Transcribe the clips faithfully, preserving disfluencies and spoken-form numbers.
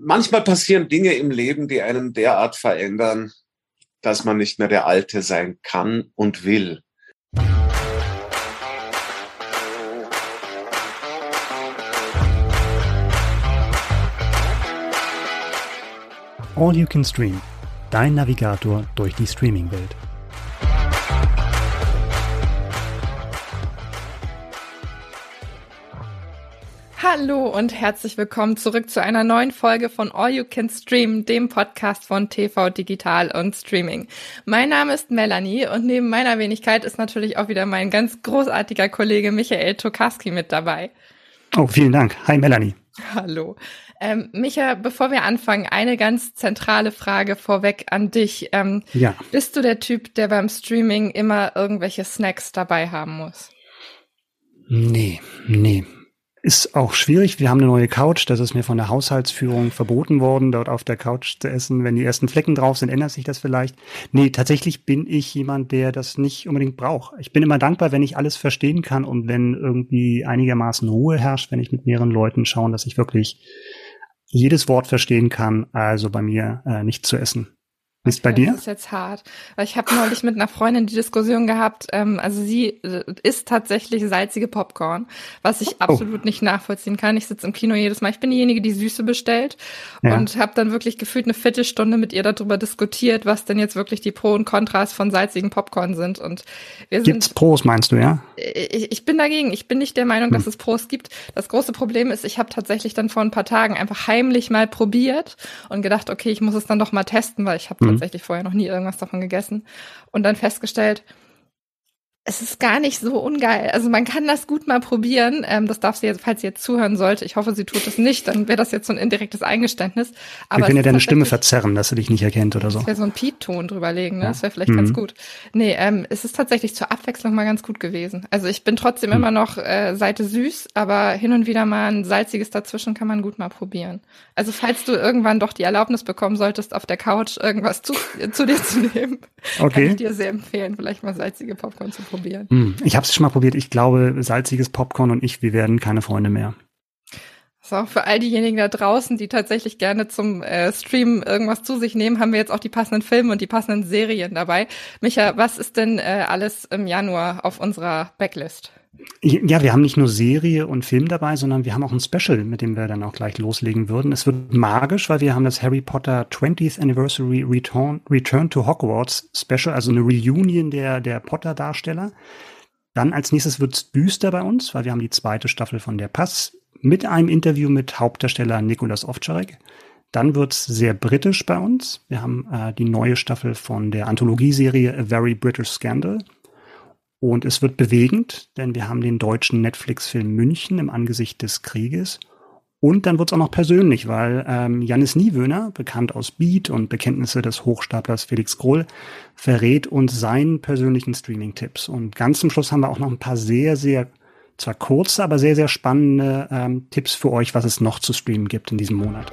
manchmal passieren Dinge im Leben, die einen derart verändern, dass man nicht mehr der Alte sein kann und will. All You Can Stream, dein Navigator durch die Streaming-Welt. Hallo und herzlich willkommen zurück zu einer neuen Folge von All You Can Stream, dem Podcast von T V Digital und Streaming. Mein Name ist Melanie und neben meiner Wenigkeit ist natürlich auch wieder mein ganz großartiger Kollege Michael Tokarski mit dabei. Oh, vielen Dank. Hi Melanie. Hallo. Ähm, Micha, bevor wir anfangen, eine ganz zentrale Frage vorweg an dich. Ähm, ja. Bist du der Typ, der beim Streaming immer irgendwelche Snacks dabei haben muss? Nee, nee. Ist auch schwierig. Wir haben eine neue Couch. Das ist mir von der Haushaltsführung verboten worden, dort auf der Couch zu essen. Wenn die ersten Flecken drauf sind, ändert sich das vielleicht. Nee, tatsächlich bin ich jemand, der das nicht unbedingt braucht. Ich bin immer dankbar, wenn ich alles verstehen kann und wenn irgendwie einigermaßen Ruhe herrscht, wenn ich mit mehreren Leuten schaue, dass ich wirklich jedes Wort verstehen kann. Also bei mir äh, nicht zu essen. Ist bei dir? Das ist jetzt hart, weil ich habe neulich mit einer Freundin die Diskussion gehabt, ähm, also sie äh, isst tatsächlich salzige Popcorn, was ich absolut oh. nicht nachvollziehen kann. Ich sitze im Kino jedes Mal, ich bin diejenige, die Süße bestellt ja. und habe dann wirklich gefühlt eine Viertelstunde mit ihr darüber diskutiert, was denn jetzt wirklich die Pro und Kontras von salzigen Popcorn sind. Und wir sind, Gibt's Pros, meinst du, ja? Ich, ich bin dagegen, ich bin nicht der Meinung, hm. dass es Pros gibt. Das große Problem ist, ich habe tatsächlich dann vor ein paar Tagen einfach heimlich mal probiert und gedacht, okay, ich muss es dann doch mal testen, weil ich habe hm. tatsächlich vorher noch nie irgendwas davon gegessen und dann festgestellt, es ist gar nicht so ungeil. Also man kann das gut mal probieren. Ähm, das darf sie jetzt, falls sie jetzt zuhören sollte. Ich hoffe, sie tut es nicht. Dann wäre das jetzt so ein indirektes Eingeständnis. Aber wir können ja deine Stimme verzerren, dass sie dich nicht erkennt oder so. Das wäre so ein Piep-Ton drüberlegen. Ne? Ja. Das wäre vielleicht mhm. ganz gut. Nee, ähm, es ist tatsächlich zur Abwechslung mal ganz gut gewesen. Also ich bin trotzdem mhm. immer noch äh, Seite süß, aber hin und wieder mal ein salziges dazwischen kann man gut mal probieren. Also falls du irgendwann doch die Erlaubnis bekommen solltest, auf der Couch irgendwas zu, zu dir zu nehmen, okay. kann ich dir sehr empfehlen, vielleicht mal salzige Popcorn zu probieren. Ich habe es schon mal probiert. Ich glaube, salziges Popcorn und ich, wir werden keine Freunde mehr. So, für all diejenigen da draußen, die tatsächlich gerne zum äh, Stream irgendwas zu sich nehmen, haben wir jetzt auch die passenden Filme und die passenden Serien dabei. Micha, was ist denn äh, alles im Januar auf unserer Backlist? Ja, wir haben nicht nur Serie und Film dabei, sondern wir haben auch ein Special, mit dem wir dann auch gleich loslegen würden. Es wird magisch, weil wir haben das Harry Potter twentieth Anniversary Return, Return to Hogwarts Special, also eine Reunion der, der Potter-Darsteller. Dann als nächstes wird's düster bei uns, weil wir haben die zweite Staffel von Der Pass mit einem Interview mit Hauptdarsteller Nicolas Ovtcharek. Dann wird's sehr britisch bei uns. Wir haben äh, die neue Staffel von der Anthologieserie A Very British Scandal. Und es wird bewegend, denn wir haben den deutschen Netflix-Film München im Angesicht des Krieges. Und dann wird's auch noch persönlich, weil ähm, Jannis Niewöhner, bekannt aus Beat und Bekenntnisse des Hochstaplers Felix Krull, verrät uns seinen persönlichen Streaming-Tipps. Und ganz zum Schluss haben wir auch noch ein paar sehr, sehr, zwar kurze, aber sehr, sehr spannende ähm, Tipps für euch, was es noch zu streamen gibt in diesem Monat.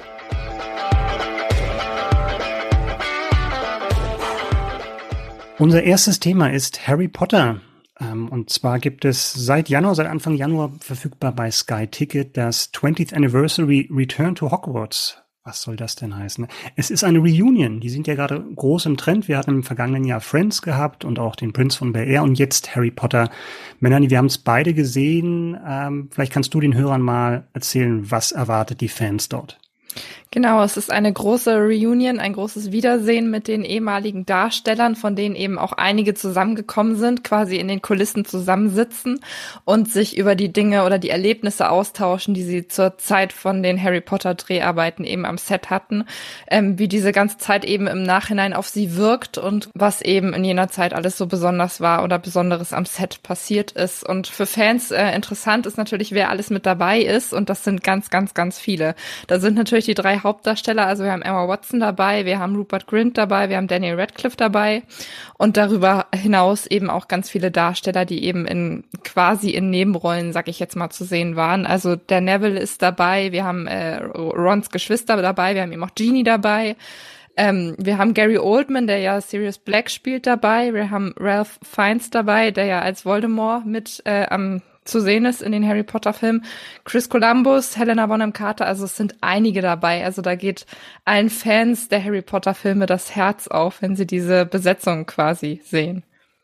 Unser erstes Thema ist Harry Potter. Um, und zwar gibt es seit Januar, seit Anfang Januar verfügbar bei Sky Ticket das twentieth Anniversary Return to Hogwarts. Was soll das denn heißen? Es ist eine Reunion. Die sind ja gerade groß im Trend. Wir hatten im vergangenen Jahr Friends gehabt und auch den Prinz von Bel-Air und jetzt Harry Potter. Melanie, wir haben es beide gesehen. Ähm, vielleicht kannst du den Hörern mal erzählen, was erwartet die Fans dort? Genau, es ist eine große Reunion, ein großes Wiedersehen mit den ehemaligen Darstellern, von denen eben auch einige zusammengekommen sind, quasi in den Kulissen zusammensitzen und sich über die Dinge oder die Erlebnisse austauschen, die sie zur Zeit von den Harry Potter Dreharbeiten eben am Set hatten, ähm, wie diese ganze Zeit eben im Nachhinein auf sie wirkt und was eben in jener Zeit alles so besonders war oder Besonderes am Set passiert ist. Und für Fans äh, interessant ist natürlich, wer alles mit dabei ist, und das sind ganz, ganz, ganz viele. Da sind natürlich die drei Hauptdarsteller, also wir haben Emma Watson dabei, wir haben Rupert Grint dabei, wir haben Daniel Radcliffe dabei und darüber hinaus eben auch ganz viele Darsteller, die eben in quasi in Nebenrollen, sag ich jetzt mal, zu sehen waren. Also der Neville ist dabei, wir haben äh, Rons Geschwister dabei, wir haben eben auch Ginny dabei. Ähm, wir haben Gary Oldman, der ja Sirius Black spielt, dabei. Wir haben Ralph Fiennes dabei, der ja als Voldemort mit äh, am zu sehen ist in den Harry Potter Filmen. Chris Columbus, Helena Bonham Carter, also es sind einige dabei. Also da geht allen Fans der Harry Potter Filme das Herz auf, wenn sie diese Besetzung quasi sehen.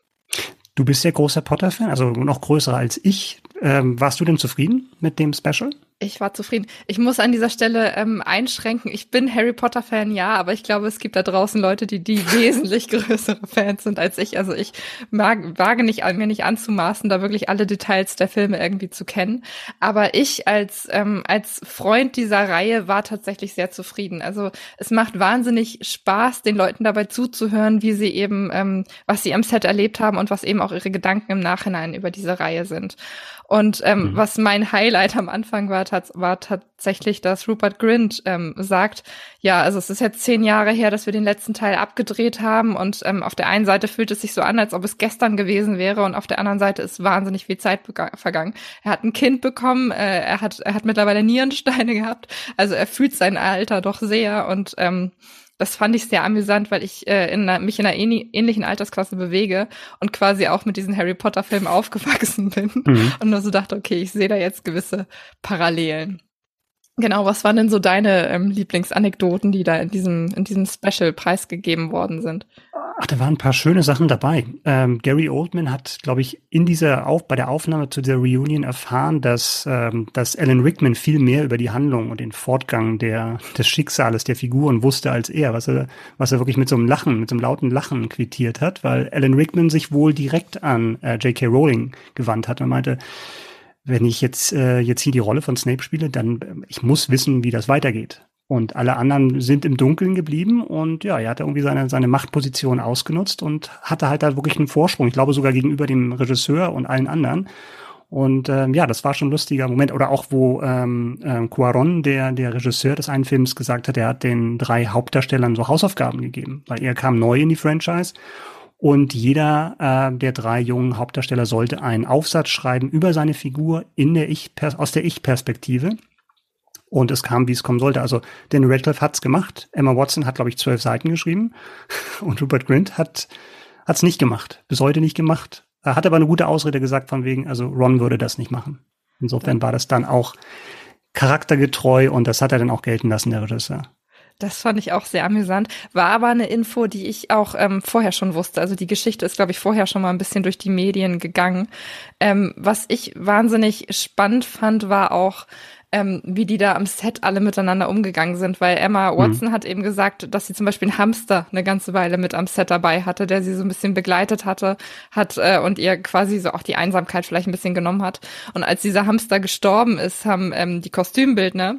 Du bist ja großer Potter-Fan, also noch größer als ich. Ähm, warst du denn zufrieden mit dem Special? Ich war zufrieden. Ich muss an dieser Stelle ähm, einschränken. Ich bin Harry Potter-Fan, ja, aber ich glaube, es gibt da draußen Leute, die die wesentlich größere Fans sind als ich. Also ich mag, wage nicht, mir nicht anzumaßen, da wirklich alle Details der Filme irgendwie zu kennen. Aber ich als ähm, als Freund dieser Reihe war tatsächlich sehr zufrieden. Also es macht wahnsinnig Spaß, den Leuten dabei zuzuhören, wie sie eben, ähm, was sie am Set erlebt haben und was eben auch ihre Gedanken im Nachhinein über diese Reihe sind. Und ähm, mhm. was mein Highlight am Anfang war, tats- war tatsächlich, dass Rupert Grint ähm, sagt, ja, also es ist jetzt zehn Jahre her, dass wir den letzten Teil abgedreht haben und ähm, auf der einen Seite fühlt es sich so an, als ob es gestern gewesen wäre und auf der anderen Seite ist wahnsinnig viel Zeit bega- vergangen. Er hat ein Kind bekommen, äh, er hat er hat mittlerweile Nierensteine gehabt, also er fühlt sein Alter doch sehr und ähm, das fand ich sehr amüsant, weil ich äh, in einer, mich in einer ähnlichen Altersklasse bewege und quasi auch mit diesen Harry Potter Filmen aufgewachsen bin mhm. und nur so dachte, okay, ich sehe da jetzt gewisse Parallelen. Genau, was waren denn so deine ähm, Lieblingsanekdoten, die da in diesem in diesem Special preisgegeben worden sind? Ach, da waren ein paar schöne Sachen dabei. Ähm, Gary Oldman hat, glaube ich, in dieser auf bei der Aufnahme zu dieser Reunion erfahren, dass ähm, dass Alan Rickman viel mehr über die Handlung und den Fortgang der des Schicksales der Figuren wusste als er, was er was er wirklich mit so einem Lachen, mit so einem lauten Lachen quittiert hat, weil Alan Rickman sich wohl direkt an äh, J K. Rowling gewandt hat und meinte, wenn ich jetzt äh, jetzt hier die Rolle von Snape spiele, dann äh, ich muss wissen, wie das weitergeht. Und alle anderen sind im Dunkeln geblieben und ja, er hat irgendwie seine seine Machtposition ausgenutzt und hatte halt da wirklich einen Vorsprung. Ich glaube sogar gegenüber dem Regisseur und allen anderen. Und ähm, ja, das war schon ein lustiger Moment. Oder auch, wo ähm, äh, Cuarón, der der Regisseur des einen Films, gesagt hat, er hat den drei Hauptdarstellern so Hausaufgaben gegeben, weil er kam neu in die Franchise. Und jeder äh, der drei jungen Hauptdarsteller sollte einen Aufsatz schreiben über seine Figur in der Ich aus der Ich-Perspektive. Und es kam, wie es kommen sollte. Also Daniel Radcliffe hat's gemacht. Emma Watson hat, glaube ich, zwölf Seiten geschrieben. Und Rupert Grint hat hat's nicht gemacht. Bis heute nicht gemacht. Er hat aber eine gute Ausrede gesagt von wegen, also Ron würde das nicht machen. Insofern war das dann auch charaktergetreu und das hat er dann auch gelten lassen, der Regisseur. Das fand ich auch sehr amüsant. War aber eine Info, die ich auch ähm, vorher schon wusste. Also die Geschichte ist, glaube ich, vorher schon mal ein bisschen durch die Medien gegangen. Ähm, was ich wahnsinnig spannend fand, war auch, ähm, wie die da am Set alle miteinander umgegangen sind. Weil Emma Watson mhm. hat eben gesagt, dass sie zum Beispiel einen Hamster eine ganze Weile mit am Set dabei hatte, der sie so ein bisschen begleitet hatte hat äh, und ihr quasi so auch die Einsamkeit vielleicht ein bisschen genommen hat. Und als dieser Hamster gestorben ist, haben ähm, die Kostümbildner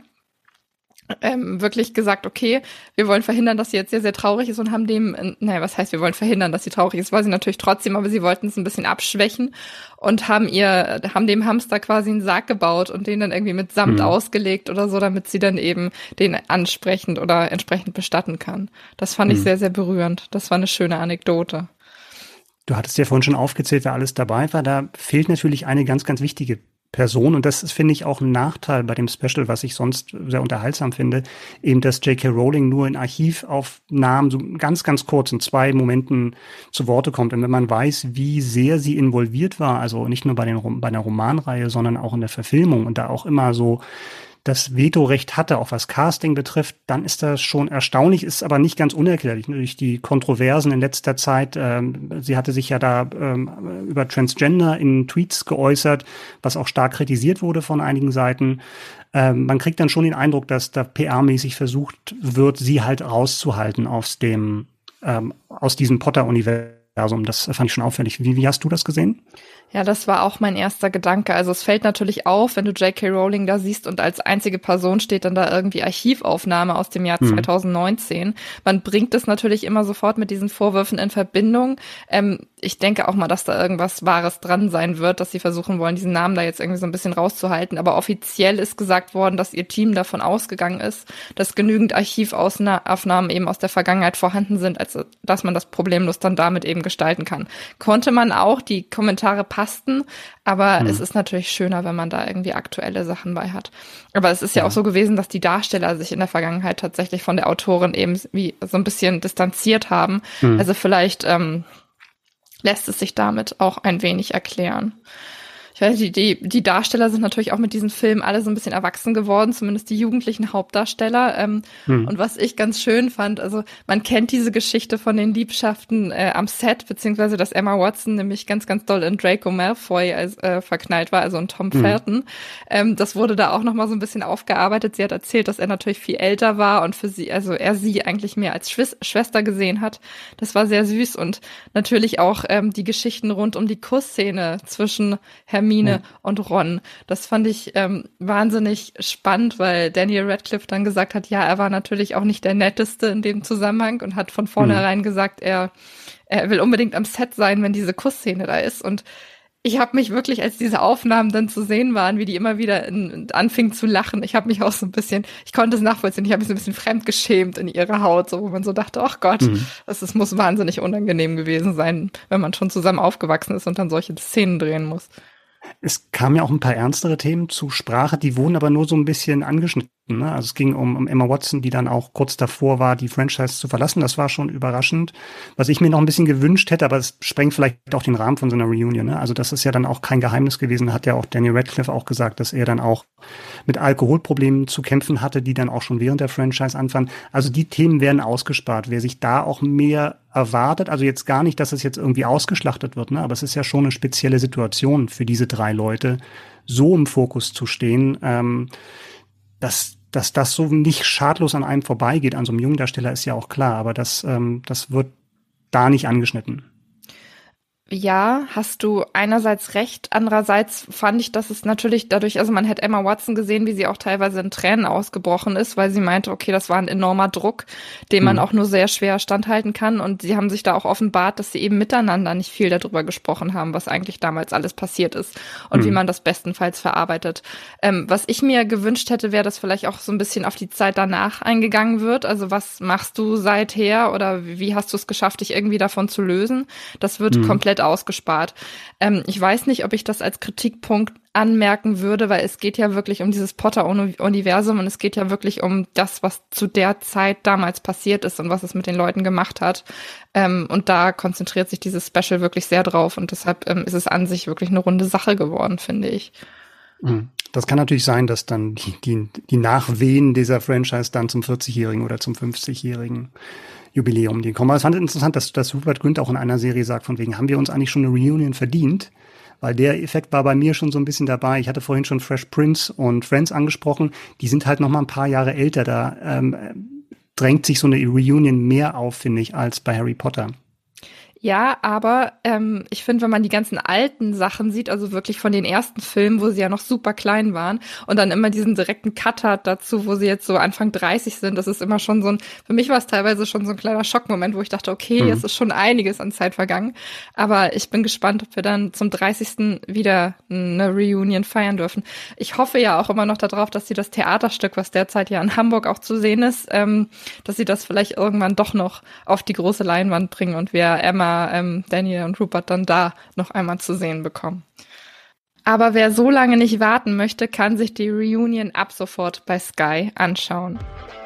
Ähm, wirklich gesagt, okay, wir wollen verhindern, dass sie jetzt sehr, sehr traurig ist und haben dem, äh, naja, was heißt, wir wollen verhindern, dass sie traurig ist, war sie natürlich trotzdem, aber sie wollten es ein bisschen abschwächen und haben ihr, haben dem Hamster quasi einen Sarg gebaut und den dann irgendwie mit Samt mhm. ausgelegt oder so, damit sie dann eben den ansprechend oder entsprechend bestatten kann. Das fand mhm. ich sehr, sehr berührend. Das war eine schöne Anekdote. Du hattest ja vorhin schon aufgezählt, wer alles dabei war. Da fehlt natürlich eine ganz, ganz wichtige Person. Und das ist, finde ich, auch ein Nachteil bei dem Special, was ich sonst sehr unterhaltsam finde, eben, dass J K. Rowling nur in Archivaufnahmen so ganz, ganz kurz in zwei Momenten zu Worte kommt. Und wenn man weiß, wie sehr sie involviert war, also nicht nur bei den bei einer Romanreihe, sondern auch in der Verfilmung und da auch immer so das Vetorecht hatte, auch was Casting betrifft, dann ist das schon erstaunlich, ist aber nicht ganz unerklärlich. Durch die Kontroversen in letzter Zeit, ähm, sie hatte sich ja da ähm, über Transgender in Tweets geäußert, was auch stark kritisiert wurde von einigen Seiten. Ähm, man kriegt dann schon den Eindruck, dass da P R-mäßig versucht wird, sie halt rauszuhalten aus dem, ähm, aus diesem Potter-Universum. Das fand ich schon auffällig. Wie, wie hast du das gesehen? Ja, das war auch mein erster Gedanke. Also es fällt natürlich auf, wenn du J K. Rowling da siehst und als einzige Person steht dann da irgendwie Archivaufnahme aus dem Jahr mhm. zwanzig neunzehn. Man bringt es natürlich immer sofort mit diesen Vorwürfen in Verbindung. Ähm, ich denke auch mal, dass da irgendwas Wahres dran sein wird, dass sie versuchen wollen, diesen Namen da jetzt irgendwie so ein bisschen rauszuhalten. Aber offiziell ist gesagt worden, dass ihr Team davon ausgegangen ist, dass genügend Archivaufnahmen eben aus der Vergangenheit vorhanden sind, als dass man das problemlos dann damit eben gestalten kann. Konnte man auch, die Kommentare passten, aber hm. es ist natürlich schöner, wenn man da irgendwie aktuelle Sachen bei hat. Aber es ist ja, ja auch so gewesen, dass die Darsteller sich in der Vergangenheit tatsächlich von der Autorin eben wie so ein bisschen distanziert haben. Hm. Also vielleicht ähm, lässt es sich damit auch ein wenig erklären. Ich weiß nicht, die, die Darsteller sind natürlich auch mit diesem Film alle so ein bisschen erwachsen geworden, zumindest die jugendlichen Hauptdarsteller. Ähm, hm. Und was ich ganz schön fand, also man kennt diese Geschichte von den Liebschaften äh, am Set, beziehungsweise dass Emma Watson nämlich ganz, ganz doll in Draco Malfoy als, äh, verknallt war, also in Tom hm. Felton. Ähm, das wurde da auch nochmal so ein bisschen aufgearbeitet. Sie hat erzählt, dass er natürlich viel älter war und für sie, also er sie eigentlich mehr als Schwis- Schwester gesehen hat. Das war sehr süß und natürlich auch ähm, die Geschichten rund um die Kussszene zwischen Hermine ja. und Ron. Das fand ich ähm, wahnsinnig spannend, weil Daniel Radcliffe dann gesagt hat, ja, er war natürlich auch nicht der Netteste in dem Zusammenhang und hat von vornherein mhm. gesagt, er, er will unbedingt am Set sein, wenn diese Kussszene da ist. Und ich habe mich wirklich, als diese Aufnahmen dann zu sehen waren, wie die immer wieder in, anfingen zu lachen, ich habe mich auch so ein bisschen, ich konnte es nachvollziehen, ich habe mich so ein bisschen fremdgeschämt in ihrer Haut, so wo man so dachte, ach Gott, mhm. das, das muss wahnsinnig unangenehm gewesen sein, wenn man schon zusammen aufgewachsen ist und dann solche Szenen drehen muss. Es kamen ja auch ein paar ernstere Themen zu Sprache, die wurden aber nur so ein bisschen angeschnitten. Ne? Also es ging um, um Emma Watson, die dann auch kurz davor war, die Franchise zu verlassen. Das war schon überraschend. Was ich mir noch ein bisschen gewünscht hätte, aber es sprengt vielleicht auch den Rahmen von so einer Reunion. Ne? Also das ist ja dann auch kein Geheimnis gewesen. Hat ja auch Daniel Radcliffe auch gesagt, dass er dann auch mit Alkoholproblemen zu kämpfen hatte, die dann auch schon während der Franchise anfangen. Also die Themen werden ausgespart. Wer sich da auch mehr erwartet, also jetzt gar nicht, dass es jetzt irgendwie ausgeschlachtet wird, ne? Aber es ist ja schon eine spezielle Situation für diese drei Leute, so im Fokus zu stehen, ähm, dass, dass das so nicht schadlos an einem vorbeigeht. An so einem jungen Darsteller ist ja auch klar, aber das, ähm, das wird da nicht angeschnitten. Ja, hast du einerseits recht, andererseits fand ich, dass es natürlich dadurch, also man hat Emma Watson gesehen, wie sie auch teilweise in Tränen ausgebrochen ist, weil sie meinte, okay, das war ein enormer Druck, den man mhm. auch nur sehr schwer standhalten kann, und sie haben sich da auch offenbart, dass sie eben miteinander nicht viel darüber gesprochen haben, was eigentlich damals alles passiert ist und mhm. wie man das bestenfalls verarbeitet. Ähm, was ich mir gewünscht hätte, wäre, dass vielleicht auch so ein bisschen auf die Zeit danach eingegangen wird, also was machst du seither oder wie hast du es geschafft, dich irgendwie davon zu lösen? Das wird mhm. komplett ausgespart. Ähm, ich weiß nicht, ob ich das als Kritikpunkt anmerken würde, weil es geht ja wirklich um dieses Potter-Universum und es geht ja wirklich um das, was zu der Zeit damals passiert ist und was es mit den Leuten gemacht hat. Ähm, und da konzentriert sich dieses Special wirklich sehr drauf und deshalb ähm, ist es an sich wirklich eine runde Sache geworden, finde ich. Das kann natürlich sein, dass dann die, die, die Nachwehen dieser Franchise dann zum vierzigjährigen oder zum fünfzigjährigen Jubiläum die kommen. Aber es fand ich interessant, dass, dass Rupert Grint auch in einer Serie sagt, von wegen, haben wir uns eigentlich schon eine Reunion verdient? Weil der Effekt war bei mir schon so ein bisschen dabei. Ich hatte vorhin schon Fresh Prince und Friends angesprochen. Die sind halt noch mal ein paar Jahre älter. Da ähm, drängt sich so eine Reunion mehr auf, finde ich, als bei Harry Potter. Ja, aber ähm, ich finde, wenn man die ganzen alten Sachen sieht, also wirklich von den ersten Filmen, wo sie ja noch super klein waren und dann immer diesen direkten Cut hat dazu, wo sie jetzt so Anfang dreißig sind, das ist immer schon so ein, für mich war es teilweise schon so ein kleiner Schockmoment, wo ich dachte, okay, mhm. jetzt ist schon einiges an Zeit vergangen, aber ich bin gespannt, ob wir dann zum dreißigsten wieder eine Reunion feiern dürfen. Ich hoffe ja auch immer noch darauf, dass sie das Theaterstück, was derzeit ja in Hamburg auch zu sehen ist, ähm, dass sie das vielleicht irgendwann doch noch auf die große Leinwand bringen und wir Emma, ähm, Daniel und Rupert dann da noch einmal zu sehen bekommen. Aber wer so lange nicht warten möchte, kann sich die Reunion ab sofort bei Sky anschauen.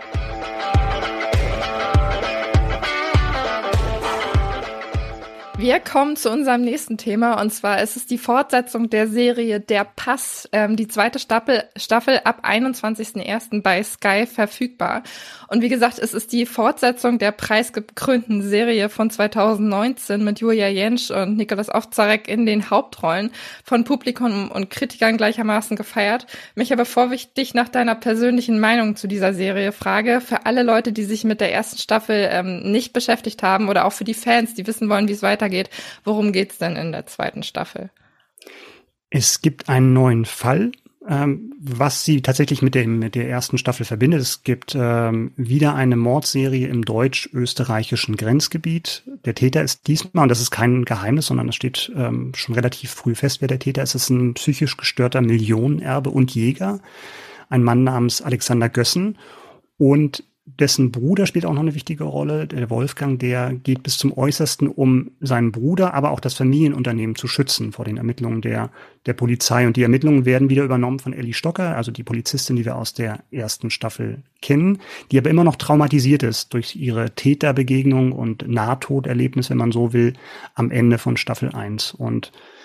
Wir kommen zu unserem nächsten Thema, und zwar ist es die Fortsetzung der Serie Der Pass, ähm, die zweite Staffel, Staffel ab einundzwanzigsten ersten bei Sky verfügbar. Und wie gesagt, es ist die Fortsetzung der preisgekrönten Serie von zweitausendneunzehn mit Julia Jentsch und Nicolas Ovtcharek in den Hauptrollen, von Publikum und Kritikern gleichermaßen gefeiert. Micha, bevor ich dich nach deiner persönlichen Meinung zu dieser Serie frage, für alle Leute, die sich mit der ersten Staffel ähm, nicht beschäftigt haben oder auch für die Fans, die wissen wollen, wie es weitergeht, geht. Worum geht's denn in der zweiten Staffel? Es gibt einen neuen Fall, ähm, was sie tatsächlich mit, dem, mit der ersten Staffel verbindet. Es gibt ähm, wieder eine Mordserie im deutsch-österreichischen Grenzgebiet. Der Täter ist diesmal, und das ist kein Geheimnis, sondern es steht ähm, schon relativ früh fest, wer der Täter ist. Es ist ein psychisch gestörter Millionenerbe und Jäger, ein Mann namens Alexander Gössen, und dessen Bruder spielt auch noch eine wichtige Rolle, der Wolfgang, der geht bis zum Äußersten, um seinen Bruder, aber auch das Familienunternehmen zu schützen vor den Ermittlungen der, der Polizei. Und die Ermittlungen werden wieder übernommen von Ellie Stocker, also die Polizistin, die wir aus der ersten Staffel kennen, die aber immer noch traumatisiert ist durch ihre Täterbegegnung und Nahtoderlebnis, wenn man so will, am Ende von Staffel eins. Und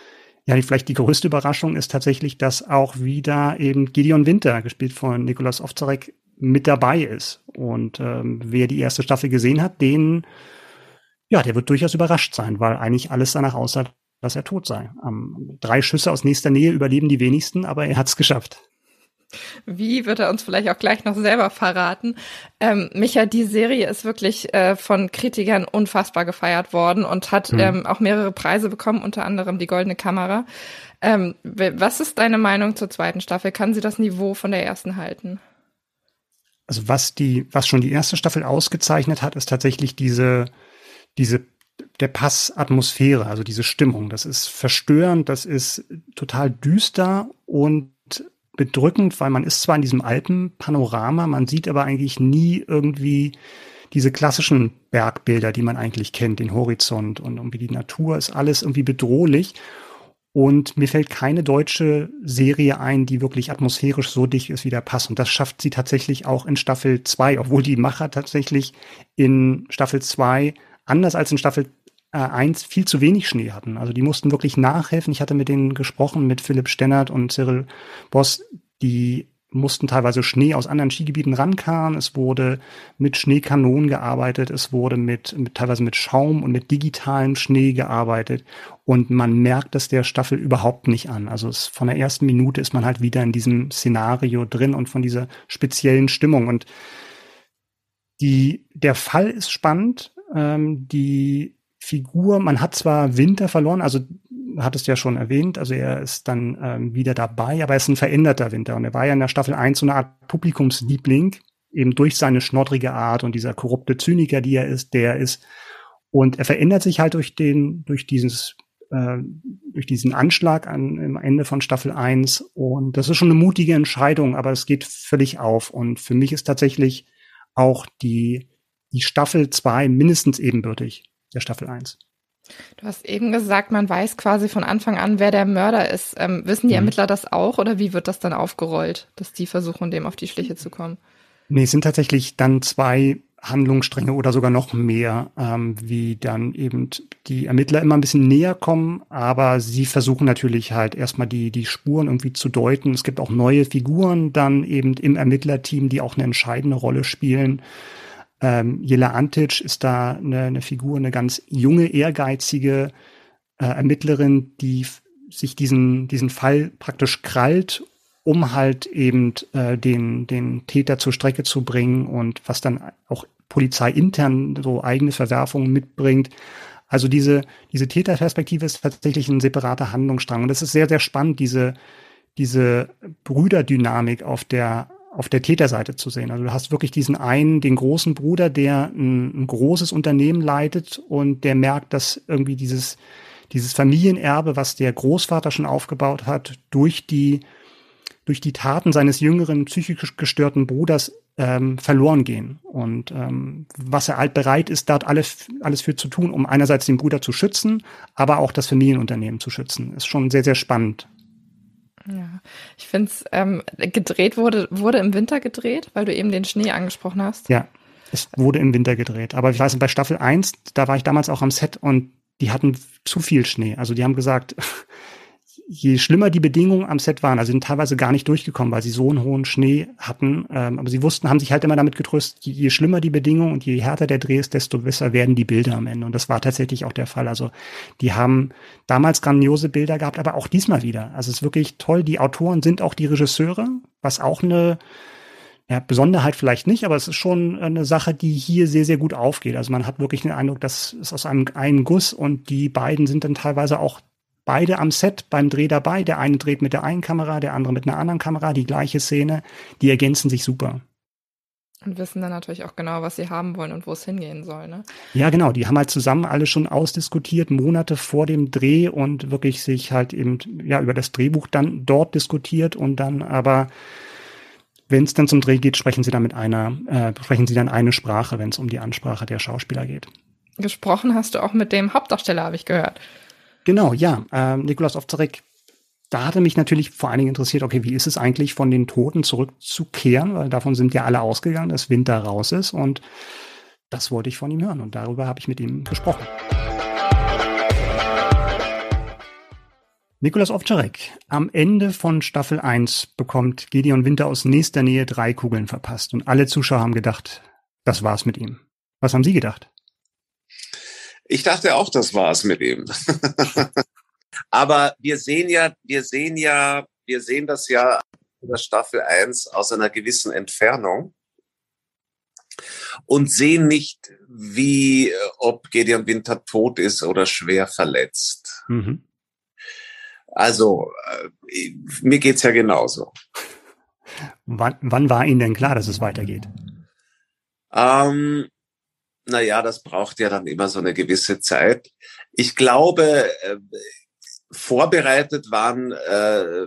Ja, die, vielleicht die größte Überraschung ist tatsächlich, dass auch wieder eben Gideon Winter, gespielt von Nicolas Ovtcharek, mit dabei ist. Und ähm, wer die erste Staffel gesehen hat, den, ja, der wird durchaus überrascht sein, weil eigentlich alles danach aussah, dass er tot sei. Ähm, drei Schüsse aus nächster Nähe überleben die wenigsten, aber er hat es geschafft. Wie, wird er uns vielleicht auch gleich noch selber verraten. Ähm, Micha, die Serie ist wirklich äh, von Kritikern unfassbar gefeiert worden und hat hm. ähm, auch mehrere Preise bekommen, unter anderem die Goldene Kamera. Ähm, was ist deine Meinung zur zweiten Staffel? Kann sie das Niveau von der ersten halten? Also was die, was schon die erste Staffel ausgezeichnet hat, ist tatsächlich diese, diese, der Pass Atmosphäre, also diese Stimmung. Das ist verstörend, das ist total düster und bedrückend, weil man ist zwar in diesem Alpenpanorama, man sieht aber eigentlich nie irgendwie diese klassischen Bergbilder, die man eigentlich kennt, den Horizont und irgendwie die Natur, ist alles irgendwie bedrohlich. Und mir fällt keine deutsche Serie ein, die wirklich atmosphärisch so dicht ist wie der Pass. Und das schafft sie tatsächlich auch in Staffel zwei, obwohl die Macher tatsächlich in Staffel zwei, anders als in Staffel eins, viel zu wenig Schnee hatten. Also die mussten wirklich nachhelfen. Ich hatte mit denen gesprochen, mit Philipp Stennert und Cyril Boss. Die mussten teilweise Schnee aus anderen Skigebieten rankarren. Es wurde mit Schneekanonen gearbeitet. Es wurde mit, mit teilweise mit Schaum und mit digitalem Schnee gearbeitet. Und man merkt das der Staffel überhaupt nicht an. Also es, von der ersten Minute ist man halt wieder in diesem Szenario drin und von dieser speziellen Stimmung. Und die, der Fall ist spannend. Ähm, die Figur, man hat zwar Winter verloren, also hattest du ja schon erwähnt, also er ist dann ähm, wieder dabei, aber er ist ein veränderter Winter und er war ja in der Staffel eins so eine Art Publikumsliebling, eben durch seine schnoddrige Art und dieser korrupte Zyniker, die er ist, der ist, und er verändert sich halt durch den, durch dieses, äh, durch diesen Anschlag an, am Ende von Staffel eins und das ist schon eine mutige Entscheidung, aber es geht völlig auf und für mich ist tatsächlich auch die, die Staffel zwei mindestens ebenbürtig der Staffel eins. Du hast eben gesagt, man weiß quasi von Anfang an, wer der Mörder ist. Ähm, wissen die mhm. Ermittler das auch oder wie wird das dann aufgerollt, dass die versuchen, dem auf die Schliche zu kommen? Nee, es sind tatsächlich dann zwei Handlungsstränge oder sogar noch mehr, ähm, wie dann eben die Ermittler immer ein bisschen näher kommen, aber sie versuchen natürlich halt erstmal die, die Spuren irgendwie zu deuten. Es gibt auch neue Figuren dann eben im Ermittlerteam, die auch eine entscheidende Rolle spielen. Ähm, Jela Antic ist da eine, eine Figur, eine ganz junge, ehrgeizige äh, Ermittlerin, die f- sich diesen, diesen Fall praktisch krallt, um halt eben äh, den, den Täter zur Strecke zu bringen und was dann auch polizeiintern so eigene Verwerfungen mitbringt. Also diese, diese Täterperspektive ist tatsächlich ein separater Handlungsstrang. Und das ist sehr, sehr spannend, diese, diese Brüderdynamik auf der auf der Täterseite zu sehen. Also du hast wirklich diesen einen, den großen Bruder, der ein, ein großes Unternehmen leitet und der merkt, dass irgendwie dieses, dieses Familienerbe, was der Großvater schon aufgebaut hat, durch die, durch die Taten seines jüngeren, psychisch gestörten Bruders ähm, verloren gehen. Und ähm, was er halt bereit ist, dort alles, alles für zu tun, um einerseits den Bruder zu schützen, aber auch das Familienunternehmen zu schützen. Ist schon sehr, sehr spannend. Ja, ich finde es, ähm, gedreht wurde, wurde im Winter gedreht, weil du eben den Schnee angesprochen hast. Ja, es wurde im Winter gedreht. Aber ich weiß nicht, bei Staffel eins, da war ich damals auch am Set und die hatten zu viel Schnee. Also die haben gesagt, je schlimmer die Bedingungen am Set waren, also sind teilweise gar nicht durchgekommen, weil sie so einen hohen Schnee hatten. Ähm, aber sie wussten, haben sich halt immer damit getröstet, je, je schlimmer die Bedingungen und je härter der Dreh ist, desto besser werden die Bilder am Ende. Und das war tatsächlich auch der Fall. Also die haben damals grandiose Bilder gehabt, aber auch diesmal wieder. Also es ist wirklich toll. Die Autoren sind auch die Regisseure, was auch eine ja, Besonderheit vielleicht nicht, aber es ist schon eine Sache, die hier sehr, sehr gut aufgeht. Also man hat wirklich den Eindruck, das ist aus einem einen Guss und die beiden sind dann teilweise auch beide am Set beim Dreh dabei. Der eine dreht mit der einen Kamera, der andere mit einer anderen Kamera, die gleiche Szene. Die ergänzen sich super. Und wissen dann natürlich auch genau, was sie haben wollen und wo es hingehen soll, ne? Ja, genau. Die haben halt zusammen alle schon ausdiskutiert, Monate vor dem Dreh und wirklich sich halt eben, ja, über das Drehbuch dann dort diskutiert und dann aber, wenn es dann zum Dreh geht, sprechen sie dann mit einer, äh, sprechen sie dann eine Sprache, wenn es um die Ansprache der Schauspieler geht. Gesprochen hast du auch mit dem Hauptdarsteller, habe ich gehört. Genau, ja. Äh, Nicolas Ovtcharek, da hatte mich natürlich vor allen Dingen interessiert, okay, wie ist es eigentlich, von den Toten zurückzukehren? Weil davon sind ja alle ausgegangen, dass Winter raus ist. Und das wollte ich von ihm hören. Und darüber habe ich mit ihm gesprochen. Nicolas Ovtcharek, am Ende von Staffel eins bekommt Gideon Winter aus nächster Nähe drei Kugeln verpasst. Und alle Zuschauer haben gedacht, das war's mit ihm. Was haben Sie gedacht? Ich dachte auch, das war's mit ihm. Aber wir sehen ja, wir sehen ja, wir sehen das ja in der Staffel eins aus einer gewissen Entfernung und sehen nicht, wie, ob Gideon Winter tot ist oder schwer verletzt. Mhm. Also, äh, mir geht's ja genauso. Wann, wann war Ihnen denn klar, dass es weitergeht? Ähm, naja, das braucht ja dann immer so eine gewisse Zeit. Ich glaube, äh, vorbereitet waren äh,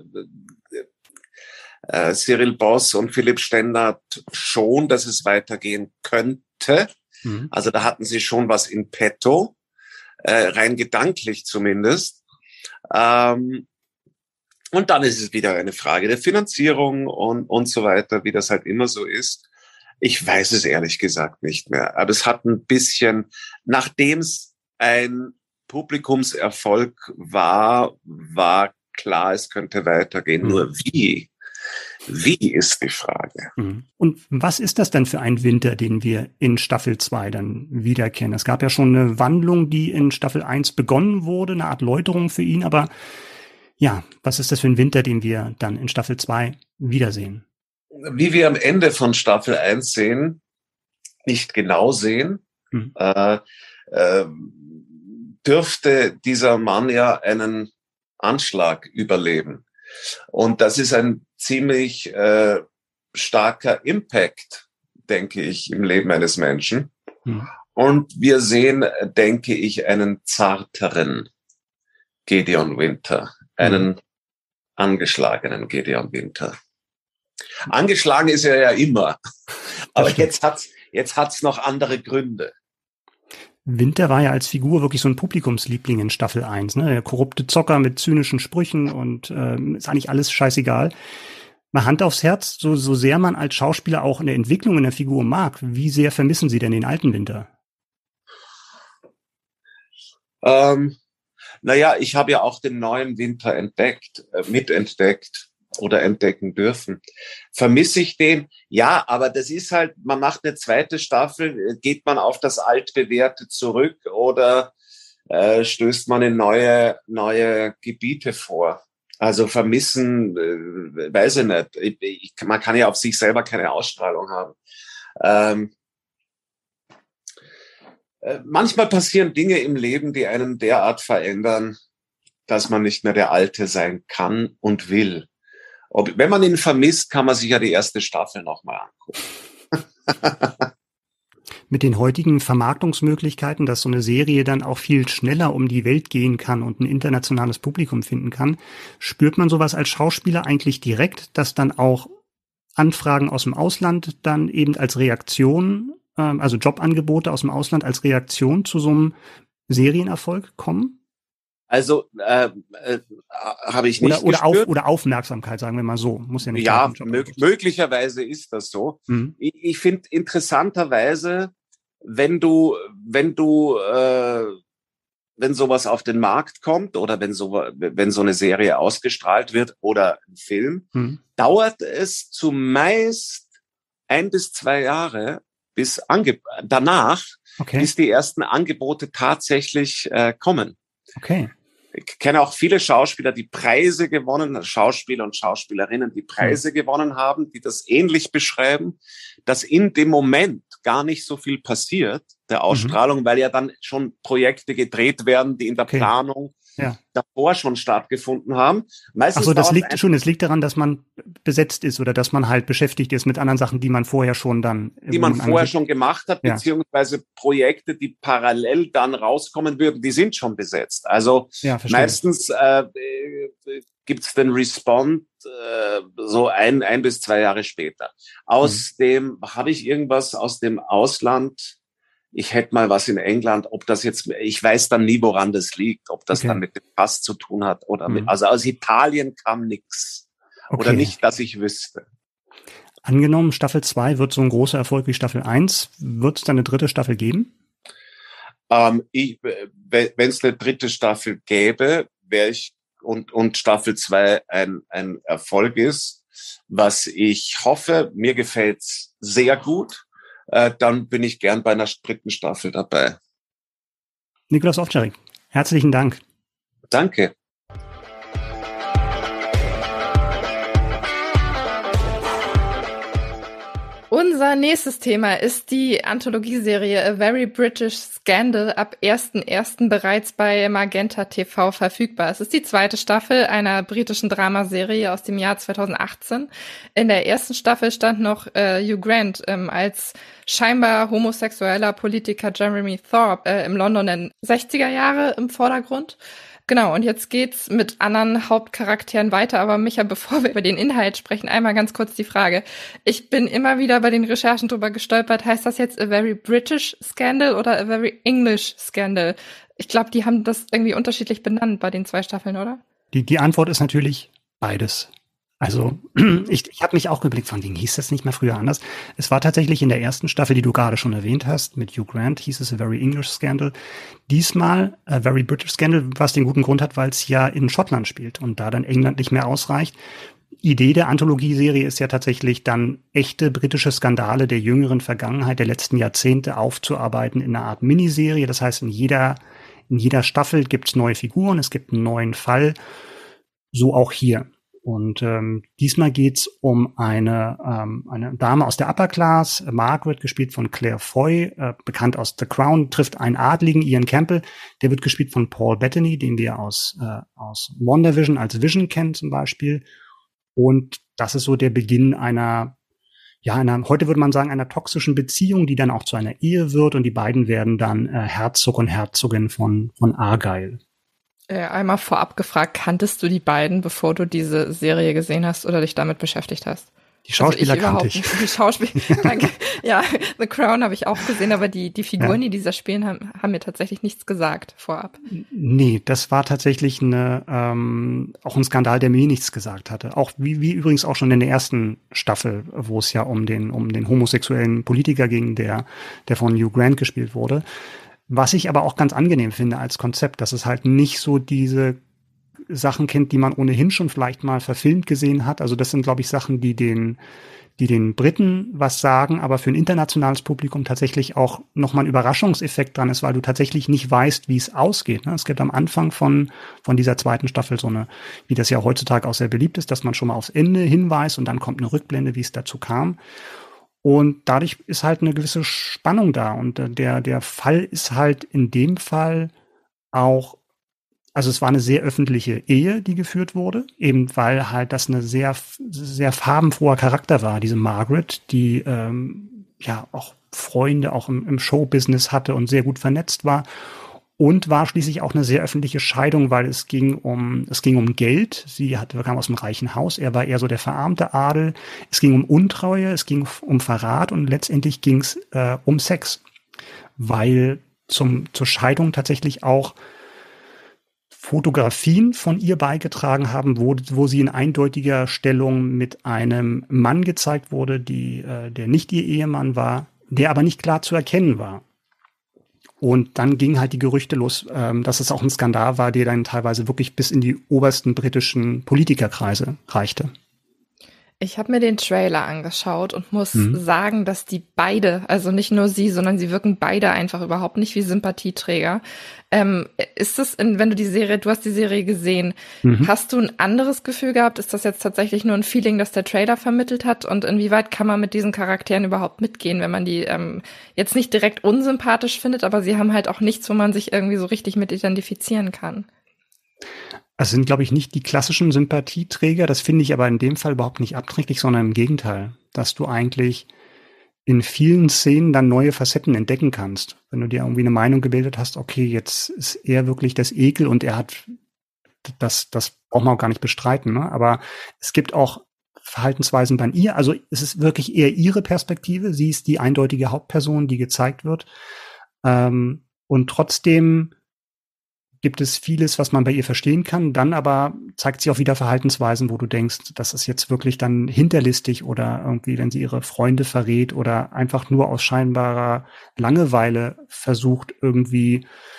äh, Cyril Boss und Philipp Stendert schon, dass es weitergehen könnte. Mhm. Also da hatten sie schon was in petto, äh, rein gedanklich zumindest. Ähm, und dann ist es wieder eine Frage der Finanzierung und, und so weiter, wie das halt immer so ist. Ich weiß es ehrlich gesagt nicht mehr. Aber es hat ein bisschen, nachdem es ein Publikumserfolg war, war klar, es könnte weitergehen. Mhm. Nur wie? Wie ist die Frage. Und was ist das denn für ein Winter, den wir in Staffel zwei dann wiederkennen? Es gab ja schon eine Wandlung, die in Staffel eins begonnen wurde, eine Art Läuterung für ihn. Aber ja, was ist das für ein Winter, den wir dann in Staffel zwei wiedersehen? Wie wir am Ende von Staffel eins sehen, nicht genau sehen, mhm. äh, äh, dürfte dieser Mann ja einen Anschlag überleben. Und das ist ein ziemlich äh, starker Impact, denke ich, im Leben eines Menschen. Hm. Und wir sehen, denke ich, einen zarteren Gideon Winter, einen hm. angeschlagenen Gideon Winter. Angeschlagen ist er ja immer, aber jetzt hat's, jetzt hat's noch andere Gründe. Winter war ja als Figur wirklich so ein Publikumsliebling in Staffel eins, ne? Der korrupte Zocker mit zynischen Sprüchen und ähm, ist eigentlich alles scheißegal. Mal Hand aufs Herz, so, so sehr man als Schauspieler auch eine Entwicklung in der Figur mag, wie sehr vermissen Sie denn den alten Winter? Ähm, naja, ich habe ja auch den neuen Winter entdeckt, äh, mitentdeckt oder entdecken dürfen. Vermisse ich den? Ja, aber das ist halt, man macht eine zweite Staffel, geht man auf das Altbewährte zurück oder äh, stößt man in neue, neue Gebiete vor? Also vermissen, äh, weiß ich nicht. Ich, ich, man kann ja auf sich selber keine Ausstrahlung haben. Ähm, äh, manchmal passieren Dinge im Leben, die einen derart verändern, dass man nicht mehr der Alte sein kann und will. Ob, wenn man ihn vermisst, kann man sich ja die erste Staffel nochmal angucken. Mit den heutigen Vermarktungsmöglichkeiten, dass so eine Serie dann auch viel schneller um die Welt gehen kann und ein internationales Publikum finden kann, spürt man sowas als Schauspieler eigentlich direkt, dass dann auch Anfragen aus dem Ausland dann eben als Reaktion, ähm, also Jobangebote aus dem Ausland als Reaktion zu so einem Serienerfolg kommen? Also äh, äh, habe ich nicht oder, oder, gespürt. Auf, oder Aufmerksamkeit, sagen wir mal so. Muss ja nicht. Ja, mö- möglicherweise ist das so. Mhm. Ich, ich finde interessanterweise, wenn du, wenn du, äh, wenn sowas auf den Markt kommt oder wenn so, wenn so eine Serie ausgestrahlt wird oder ein Film, mhm. dauert es zumeist ein bis zwei Jahre bis ange- danach, okay. bis die ersten Angebote tatsächlich äh, kommen. Okay. Ich kenne auch viele Schauspieler, die Preise gewonnen, Schauspieler und Schauspielerinnen, die Preise mhm. gewonnen haben, die das ähnlich beschreiben, dass in dem Moment gar nicht so viel passiert, der Ausstrahlung, mhm. weil ja dann schon Projekte gedreht werden, die in der okay. Planung ja. davor schon stattgefunden haben. Meistens Ach so, das liegt schon, es liegt daran, dass man besetzt ist oder dass man halt beschäftigt ist mit anderen Sachen, die man vorher schon dann... Die man vorher angeht. schon gemacht hat, ja. beziehungsweise Projekte, die parallel dann rauskommen würden, die sind schon besetzt. Also ja, meistens äh, gibt's den Respond äh, so ein, ein bis zwei Jahre später. Aus mhm. dem, habe ich irgendwas aus dem Ausland... Ich hätte mal was in England, ob das jetzt, ich weiß dann nie, woran das liegt, ob das okay. dann mit dem Pass zu tun hat oder mit, mhm. also aus Italien kam nix. Okay. Oder nicht, dass ich wüsste. Angenommen, Staffel zwei wird so ein großer Erfolg wie Staffel eins, wird es dann eine dritte Staffel geben? Ähm, ich, wenn es eine dritte Staffel gäbe, wäre ich und, und Staffel zwei ein, ein Erfolg ist, was ich hoffe, mir gefällt's sehr gut, äh, dann bin ich gern bei einer dritten Staffel dabei. Nikolaus Ovtcharek, herzlichen Dank. Danke. Unser nächstes Thema ist die Anthologieserie A Very British Scandal, ab ersten ersten bereits bei Magenta T V verfügbar. Es ist die zweite Staffel einer britischen Dramaserie aus dem Jahr zweitausendachtzehn. In der ersten Staffel stand noch äh, Hugh Grant ähm, als scheinbar homosexueller Politiker Jeremy Thorpe äh, im London der sechziger Jahre im Vordergrund. Genau, und jetzt geht's mit anderen Hauptcharakteren weiter. Aber Micha, bevor wir über den Inhalt sprechen, einmal ganz kurz die Frage. Ich bin immer wieder bei den Recherchen drüber gestolpert. Heißt das jetzt A Very British Scandal oder A Very English Scandal? Ich glaube, die haben das irgendwie unterschiedlich benannt bei den zwei Staffeln, oder? Die, die Antwort ist natürlich beides. Also ich, ich habe mich auch geblickt, von wegen hieß das nicht mehr früher anders. Es war tatsächlich in der ersten Staffel, die du gerade schon erwähnt hast, mit Hugh Grant, hieß es A Very English Scandal. Diesmal A Very British Scandal, was den guten Grund hat, weil es ja in Schottland spielt und da dann England nicht mehr ausreicht. Idee der Anthologieserie ist ja tatsächlich dann echte britische Skandale der jüngeren Vergangenheit, der letzten Jahrzehnte aufzuarbeiten in einer Art Miniserie. Das heißt, in jeder, in jeder Staffel gibt es neue Figuren, es gibt einen neuen Fall. So auch hier. Und ähm, diesmal geht's um eine ähm, eine Dame aus der Upper Class, Margaret, gespielt von Claire Foy, äh, bekannt aus The Crown, trifft einen Adligen, Ian Campbell, der wird gespielt von Paul Bettany, den wir aus äh, aus WandaVision als Vision kennen zum Beispiel. Und das ist so der Beginn einer, ja, einer, heute würde man sagen, einer toxischen Beziehung, die dann auch zu einer Ehe wird, und die beiden werden dann äh, Herzog und Herzogin von von Argyle. Äh, einmal vorab gefragt, kanntest du die beiden, bevor du diese Serie gesehen hast oder dich damit beschäftigt hast? Die Schauspieler also ich kannte ich. Nicht. Die Schauspieler, danke. Ja, The Crown habe ich auch gesehen, aber die die Figuren, ja. die dieser spielen, haben, haben mir tatsächlich nichts gesagt vorab. Nee, das war tatsächlich eine ähm, auch ein Skandal, der mir nichts gesagt hatte. Auch wie wie übrigens auch schon in der ersten Staffel, wo es ja um den um den homosexuellen Politiker ging, der der von Hugh Grant gespielt wurde. Was ich aber auch ganz angenehm finde als Konzept, dass es halt nicht so diese Sachen kennt, die man ohnehin schon vielleicht mal verfilmt gesehen hat. Also das sind, glaube ich, Sachen, die den, die den Briten was sagen, aber für ein internationales Publikum tatsächlich auch nochmal ein Überraschungseffekt dran ist, weil du tatsächlich nicht weißt, wie es ausgeht. Es gibt am Anfang von, von dieser zweiten Staffel so eine, wie das ja heutzutage auch sehr beliebt ist, dass man schon mal aufs Ende hinweist und dann kommt eine Rückblende, wie es dazu kam. Und dadurch ist halt eine gewisse Spannung da. Und der, der Fall ist halt in dem Fall auch, also es war eine sehr öffentliche Ehe, die geführt wurde, eben weil halt das eine sehr, sehr farbenfroher Charakter war, diese Margaret, die ähm, ja auch Freunde auch im, im Showbusiness hatte und sehr gut vernetzt war. Und war schließlich auch eine sehr öffentliche Scheidung, weil es ging um, es ging um Geld. Sie hatte, kam aus einem reichen Haus. Er war eher so der verarmte Adel. Es ging um Untreue, es ging um Verrat und letztendlich ging es äh, um Sex. Weil zum, zur Scheidung tatsächlich auch Fotografien von ihr beigetragen haben, wo, wo sie in eindeutiger Stellung mit einem Mann gezeigt wurde, die, äh, der nicht ihr Ehemann war, der aber nicht klar zu erkennen war. Und dann gingen halt die Gerüchte los, ähm, dass es auch ein Skandal war, der dann teilweise wirklich bis in die obersten britischen Politikerkreise reichte. Ich habe mir den Trailer angeschaut und muss mhm. sagen, dass die beide, also nicht nur sie, sondern sie wirken beide einfach überhaupt nicht wie Sympathieträger. Ähm, ist das, in, wenn du die Serie, du hast die Serie gesehen, mhm. hast du ein anderes Gefühl gehabt? Ist das jetzt tatsächlich nur ein Feeling, das der Trailer vermittelt hat? Und inwieweit kann man mit diesen Charakteren überhaupt mitgehen, wenn man die ähm, jetzt nicht direkt unsympathisch findet, aber sie haben halt auch nichts, wo man sich irgendwie so richtig mit identifizieren kann? Es sind, glaube ich, nicht die klassischen Sympathieträger. Das finde ich aber in dem Fall überhaupt nicht abträglich, sondern im Gegenteil, dass du eigentlich in vielen Szenen dann neue Facetten entdecken kannst. Wenn du dir irgendwie eine Meinung gebildet hast, okay, jetzt ist er wirklich das Ekel und er hat, das, das braucht man auch gar nicht bestreiten, ne? Aber es gibt auch Verhaltensweisen bei ihr. Also es ist wirklich eher ihre Perspektive. Sie ist die eindeutige Hauptperson, die gezeigt wird. Ähm, und trotzdem gibt es vieles, was man bei ihr verstehen kann. Dann aber zeigt sie auch wieder Verhaltensweisen, wo du denkst, das ist jetzt wirklich dann hinterlistig oder irgendwie, wenn sie ihre Freunde verrät oder einfach nur aus scheinbarer Langeweile versucht, irgendwie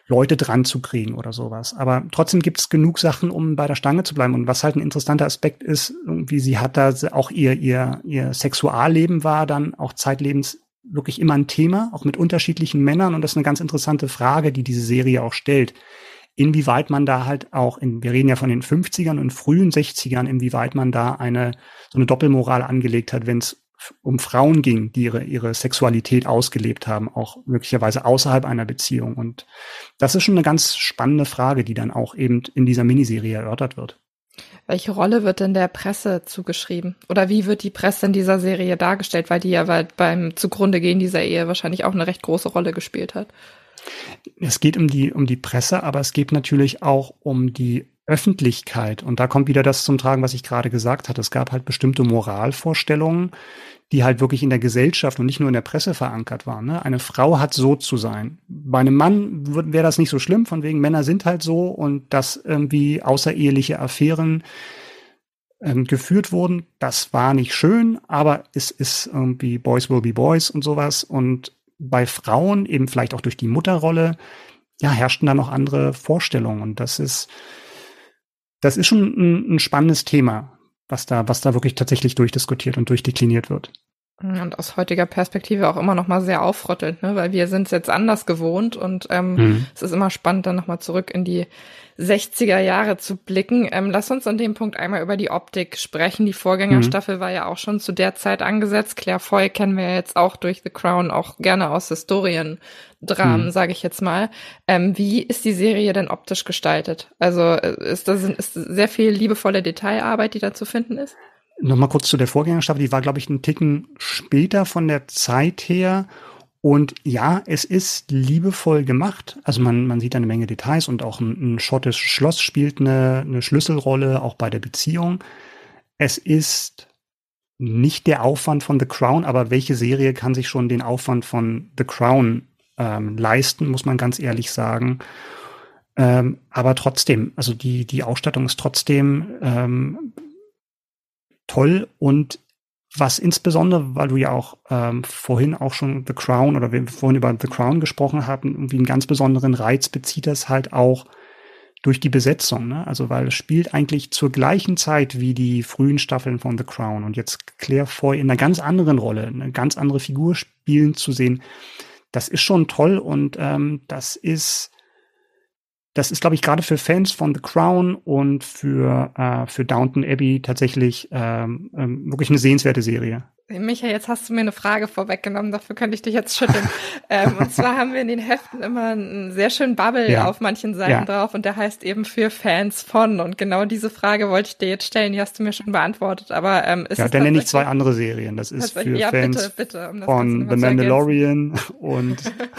Leute dran zu kriegen oder sowas. Aber trotzdem gibt es genug Sachen, um bei der Stange zu bleiben. Und was halt ein interessanter Aspekt ist, irgendwie sie hat da auch ihr, ihr, ihr Sexualleben war dann auch zeitlebens wirklich immer ein Thema, auch mit unterschiedlichen Männern. Und das ist eine ganz interessante Frage, die diese Serie auch stellt. Inwieweit man da halt auch, in, wir reden ja von den fünfzigern und frühen sechzigern, inwieweit man da eine, so eine Doppelmoral angelegt hat, wenn es um Frauen ging, die ihre, ihre Sexualität ausgelebt haben, auch möglicherweise außerhalb einer Beziehung. Und das ist schon eine ganz spannende Frage, die dann auch eben in dieser Miniserie erörtert wird. Welche Rolle wird denn der Presse zugeschrieben? Oder wie wird die Presse in dieser Serie dargestellt? Weil die ja beim Zugrunde gehen dieser Ehe wahrscheinlich auch eine recht große Rolle gespielt hat. Es geht um die, um die Presse, aber es geht natürlich auch um die Öffentlichkeit. Und da kommt wieder das zum Tragen, was ich gerade gesagt hatte. Es gab halt bestimmte Moralvorstellungen, die halt wirklich in der Gesellschaft und nicht nur in der Presse verankert waren. Ne? Eine Frau hat so zu sein. Bei einem Mann wäre das nicht so schlimm, von wegen Männer sind halt so, und dass irgendwie außereheliche Affären ähm, geführt wurden, das war nicht schön, aber es ist irgendwie Boys will be Boys und sowas. Und bei Frauen, eben vielleicht auch durch die Mutterrolle, ja, herrschten da noch andere Vorstellungen. Und das ist, das ist schon ein, ein spannendes Thema, was da, was da wirklich tatsächlich durchdiskutiert und durchdekliniert wird. Und aus heutiger Perspektive auch immer noch mal sehr aufrüttelnd, ne? Weil wir sind es jetzt anders gewohnt und ähm, mhm. es ist immer spannend, dann noch mal zurück in die sechziger Jahre zu blicken. Ähm, lass uns an dem Punkt einmal über die Optik sprechen. Die Vorgängerstaffel mhm. war ja auch schon zu der Zeit angesetzt. Claire Foy kennen wir ja jetzt auch durch The Crown, auch gerne aus Historiendramen, mhm. sage ich jetzt mal. Ähm, wie ist die Serie denn optisch gestaltet? Also ist das ist sehr viel liebevolle Detailarbeit, die da zu finden ist? Nochmal kurz zu der Vorgängerstaffel, die war, glaube ich, einen Ticken später von der Zeit her. Und ja, es ist liebevoll gemacht. Also man, man sieht eine Menge Details, und auch ein, ein schottisches Schloss spielt eine, eine Schlüsselrolle, auch bei der Beziehung. Es ist nicht der Aufwand von The Crown, aber welche Serie kann sich schon den Aufwand von The Crown ähm, leisten, muss man ganz ehrlich sagen. Ähm, aber trotzdem, also die, die Ausstattung ist trotzdem ähm, toll, und was insbesondere, weil du ja auch ähm, vorhin auch schon The Crown oder wir vorhin über The Crown gesprochen haben, irgendwie einen ganz besonderen Reiz bezieht das halt auch durch die Besetzung, ne? Also weil es spielt eigentlich zur gleichen Zeit wie die frühen Staffeln von The Crown, und jetzt Claire Foy in einer ganz anderen Rolle, eine ganz andere Figur spielen zu sehen, das ist schon toll, und ähm, das ist Das ist, glaube ich, gerade für Fans von The Crown und für äh, für Downton Abbey tatsächlich ähm, ähm, wirklich eine sehenswerte Serie. Michael, jetzt hast du mir eine Frage vorweggenommen, dafür könnte ich dich jetzt schütteln. ähm, und zwar haben wir in den Heften immer einen sehr schönen Bubble ja. auf manchen Seiten ja. drauf, und der heißt eben für Fans von. Und genau diese Frage wollte ich dir jetzt stellen, die hast du mir schon beantwortet. Aber ähm, ist ja, es dann nenne ich zwei andere Serien. Das ist für ja, Fans bitte, bitte, um das von The Mandalorian und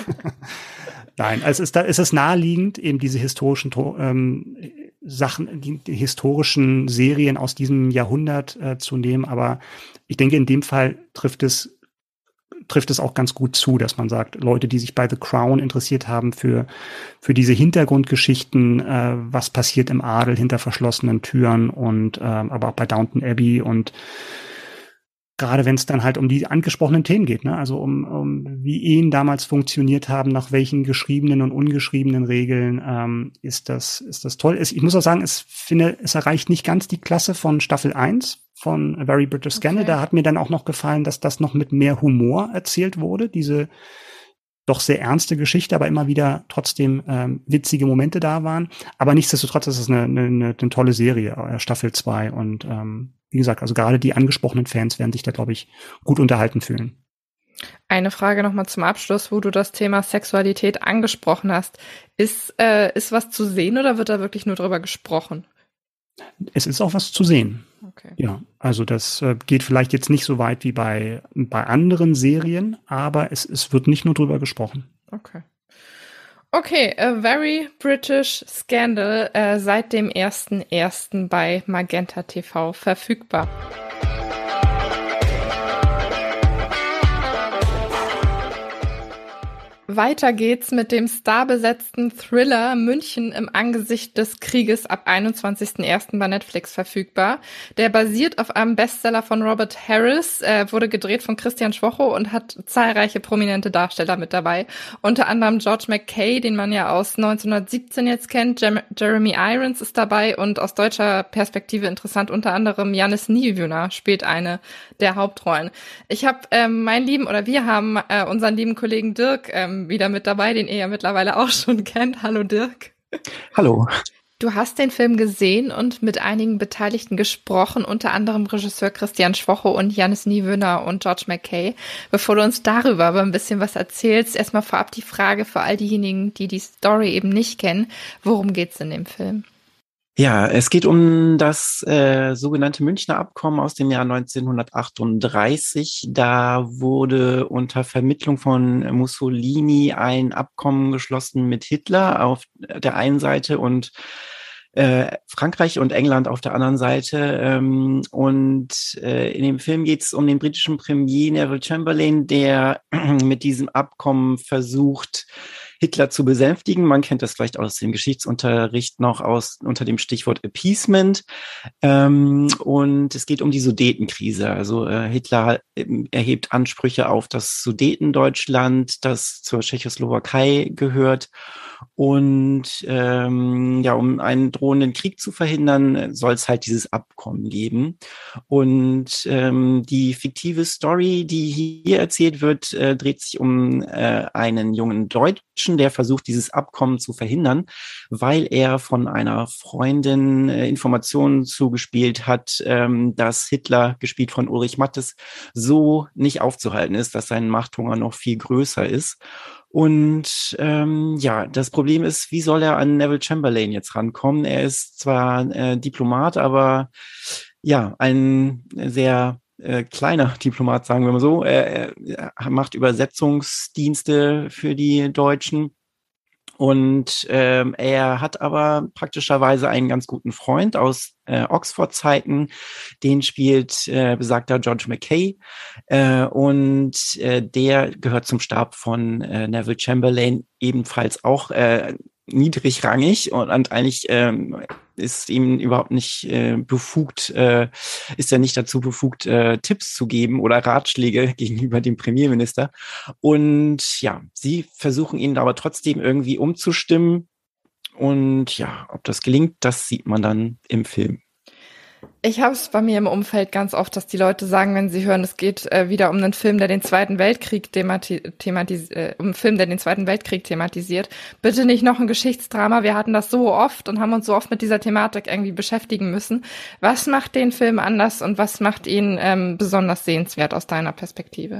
Nein, also es ist, da ist es naheliegend, eben diese historischen ähm, Sachen, die, die historischen Serien aus diesem Jahrhundert äh, zu nehmen. Aber ich denke, in dem Fall trifft es trifft es auch ganz gut zu, dass man sagt, Leute, die sich bei The Crown interessiert haben für für diese Hintergrundgeschichten, äh, was passiert im Adel hinter verschlossenen Türen, und äh, aber auch bei Downton Abbey, und gerade wenn es dann halt um die angesprochenen Themen geht, ne? Also um, um wie Ehen damals funktioniert haben, nach welchen geschriebenen und ungeschriebenen Regeln, ähm, ist das ist das toll. Ich muss auch sagen, es finde, es erreicht nicht ganz die Klasse von Staffel eins von A Very British Scandal. Okay. Da hat mir dann auch noch gefallen, dass das noch mit mehr Humor erzählt wurde. Diese doch sehr ernste Geschichte, aber immer wieder trotzdem ähm, witzige Momente da waren. Aber nichtsdestotrotz ist es eine, eine, eine tolle Serie, Staffel zwei, und ähm, wie gesagt, also gerade die angesprochenen Fans werden sich da, glaube ich, gut unterhalten fühlen. Eine Frage nochmal zum Abschluss, wo du das Thema Sexualität angesprochen hast. Ist, äh, ist was zu sehen, oder wird da wirklich nur drüber gesprochen? Es ist auch was zu sehen. Okay. Ja, also das äh, geht vielleicht jetzt nicht so weit wie bei, bei anderen Serien, aber es, es wird nicht nur drüber gesprochen. Okay. Okay, A Very British Scandal, äh, seit dem ersten ersten bei Magenta T V verfügbar. Weiter geht's mit dem starbesetzten Thriller München im Angesicht des Krieges ab einundzwanzigsten ersten bei Netflix verfügbar. Der basiert auf einem Bestseller von Robert Harris, äh, wurde gedreht von Christian Schwocho und hat zahlreiche prominente Darsteller mit dabei. Unter anderem George McKay, den man ja aus neunzehnhundertsiebzehn jetzt kennt. Jem- Jeremy Irons ist dabei und aus deutscher Perspektive interessant, unter anderem Jannis Niewöhner spielt eine der Hauptrollen. Ich habe ähm, meinen lieben, oder wir haben äh, unseren lieben Kollegen Dirk ähm, wieder mit dabei, den ihr ja mittlerweile auch schon kennt. Hallo Dirk. Hallo. Du hast den Film gesehen und mit einigen Beteiligten gesprochen, unter anderem Regisseur Christian Schwocho und Jannis Niewöhner und George McKay. Bevor du uns darüber aber ein bisschen was erzählst, erstmal vorab die Frage für all diejenigen, die die Story eben nicht kennen. Worum geht's in dem Film? Ja, es geht um das äh, sogenannte Münchner Abkommen aus dem Jahr neunzehnhundertachtunddreißig. Da wurde unter Vermittlung von Mussolini ein Abkommen geschlossen mit Hitler auf der einen Seite und äh, Frankreich und England auf der anderen Seite. Ähm, und äh, in dem Film geht es um den britischen Premier Neville Chamberlain, der mit diesem Abkommen versucht, Hitler zu besänftigen. Man kennt das vielleicht aus dem Geschichtsunterricht noch aus unter dem Stichwort Appeasement. Ähm, und es geht um die Sudetenkrise. Also äh, Hitler äh, erhebt Ansprüche auf das Sudetendeutschland, das zur Tschechoslowakei gehört. Und ähm, ja, um einen drohenden Krieg zu verhindern, soll es halt dieses Abkommen geben. Und ähm, die fiktive Story, die hier erzählt wird, äh, dreht sich um äh, einen jungen Deutschen, der versucht, dieses Abkommen zu verhindern, weil er von einer Freundin äh, Informationen zugespielt hat, ähm, dass Hitler, gespielt von Ulrich Mattes, so nicht aufzuhalten ist, dass sein Machthunger noch viel größer ist. Und ähm, ja, das Problem ist, wie soll er an Neville Chamberlain jetzt rankommen? Er ist zwar äh, Diplomat, aber ja, ein sehr äh, kleiner Diplomat, sagen wir mal so. Er, er macht Übersetzungsdienste für die Deutschen. Und ähm, er hat aber praktischerweise einen ganz guten Freund aus äh, Oxford-Zeiten, den spielt äh, besagter George McKay äh, und äh, der gehört zum Stab von äh, Neville Chamberlain, ebenfalls auch äh, niedrigrangig und, und eigentlich ähm, ist ihm überhaupt nicht äh, befugt, äh, ist er nicht dazu befugt, äh, Tipps zu geben oder Ratschläge gegenüber dem Premierminister. Und ja, sie versuchen ihn aber trotzdem irgendwie umzustimmen. Und ja, ob das gelingt, das sieht man dann im Film. Ich habe es bei mir im Umfeld ganz oft, dass die Leute sagen, wenn sie hören, es geht äh, wieder um einen Film, der den Zweiten Weltkrieg themati- thematis- äh, um einen Film, der den Zweiten Weltkrieg thematisiert. Bitte nicht noch ein Geschichtsdrama. Wir hatten das so oft und haben uns so oft mit dieser Thematik irgendwie beschäftigen müssen. Was macht den Film anders und was macht ihn ähm, besonders sehenswert aus deiner Perspektive?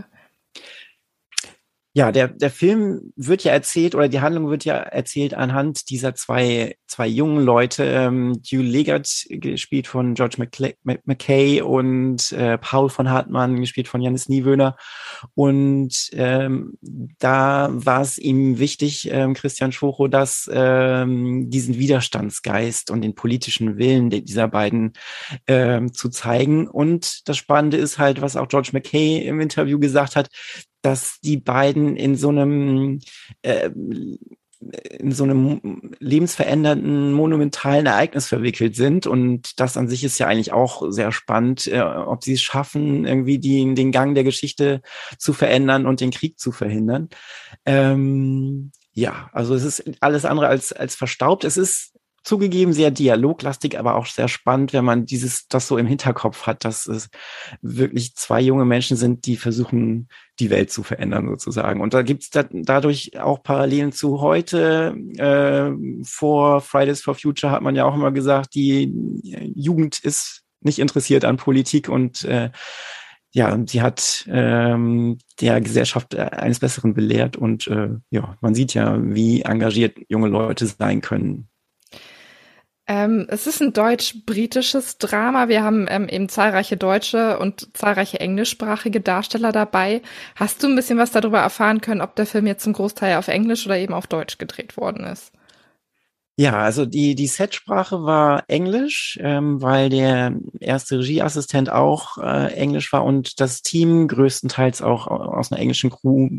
Ja, der, der Film wird ja erzählt, oder die Handlung wird ja erzählt anhand dieser zwei, zwei jungen Leute, ähm, Hugh Leggett, gespielt von George McCla- McKay und äh, Paul von Hartmann, gespielt von Jannis Niewöhner. Und ähm, da war es ihm wichtig, ähm, Christian Schwocho, dass ähm, diesen Widerstandsgeist und den politischen Willen dieser beiden ähm, zu zeigen. Und das Spannende ist halt, was auch George McKay im Interview gesagt hat, dass die beiden in so einem äh, in so einem lebensverändernden, monumentalen Ereignis verwickelt sind. Und das an sich ist ja eigentlich auch sehr spannend, äh, ob sie es schaffen, irgendwie die, den Gang der Geschichte zu verändern und den Krieg zu verhindern. Ähm, ja, also es ist alles andere als, als verstaubt. Es ist zugegeben sehr dialoglastig, aber auch sehr spannend, wenn man dieses das so im Hinterkopf hat, dass es wirklich zwei junge Menschen sind, die versuchen, die Welt zu verändern sozusagen. Und da gibt's da, dadurch auch Parallelen zu heute. Äh, vor Fridays for Future hat man ja auch immer gesagt, die Jugend ist nicht interessiert an Politik und äh, ja, sie hat ähm, der Gesellschaft eines Besseren belehrt und äh, ja, man sieht ja, wie engagiert junge Leute sein können. Ähm, es ist ein deutsch-britisches Drama. Wir haben ähm, eben zahlreiche deutsche und zahlreiche englischsprachige Darsteller dabei. Hast du ein bisschen was darüber erfahren können, ob der Film jetzt zum Großteil auf Englisch oder eben auf Deutsch gedreht worden ist? Ja, also die die Setsprache war Englisch, ähm, weil der erste Regieassistent auch äh, Englisch war und das Team größtenteils auch aus einer englischen Crew bestand.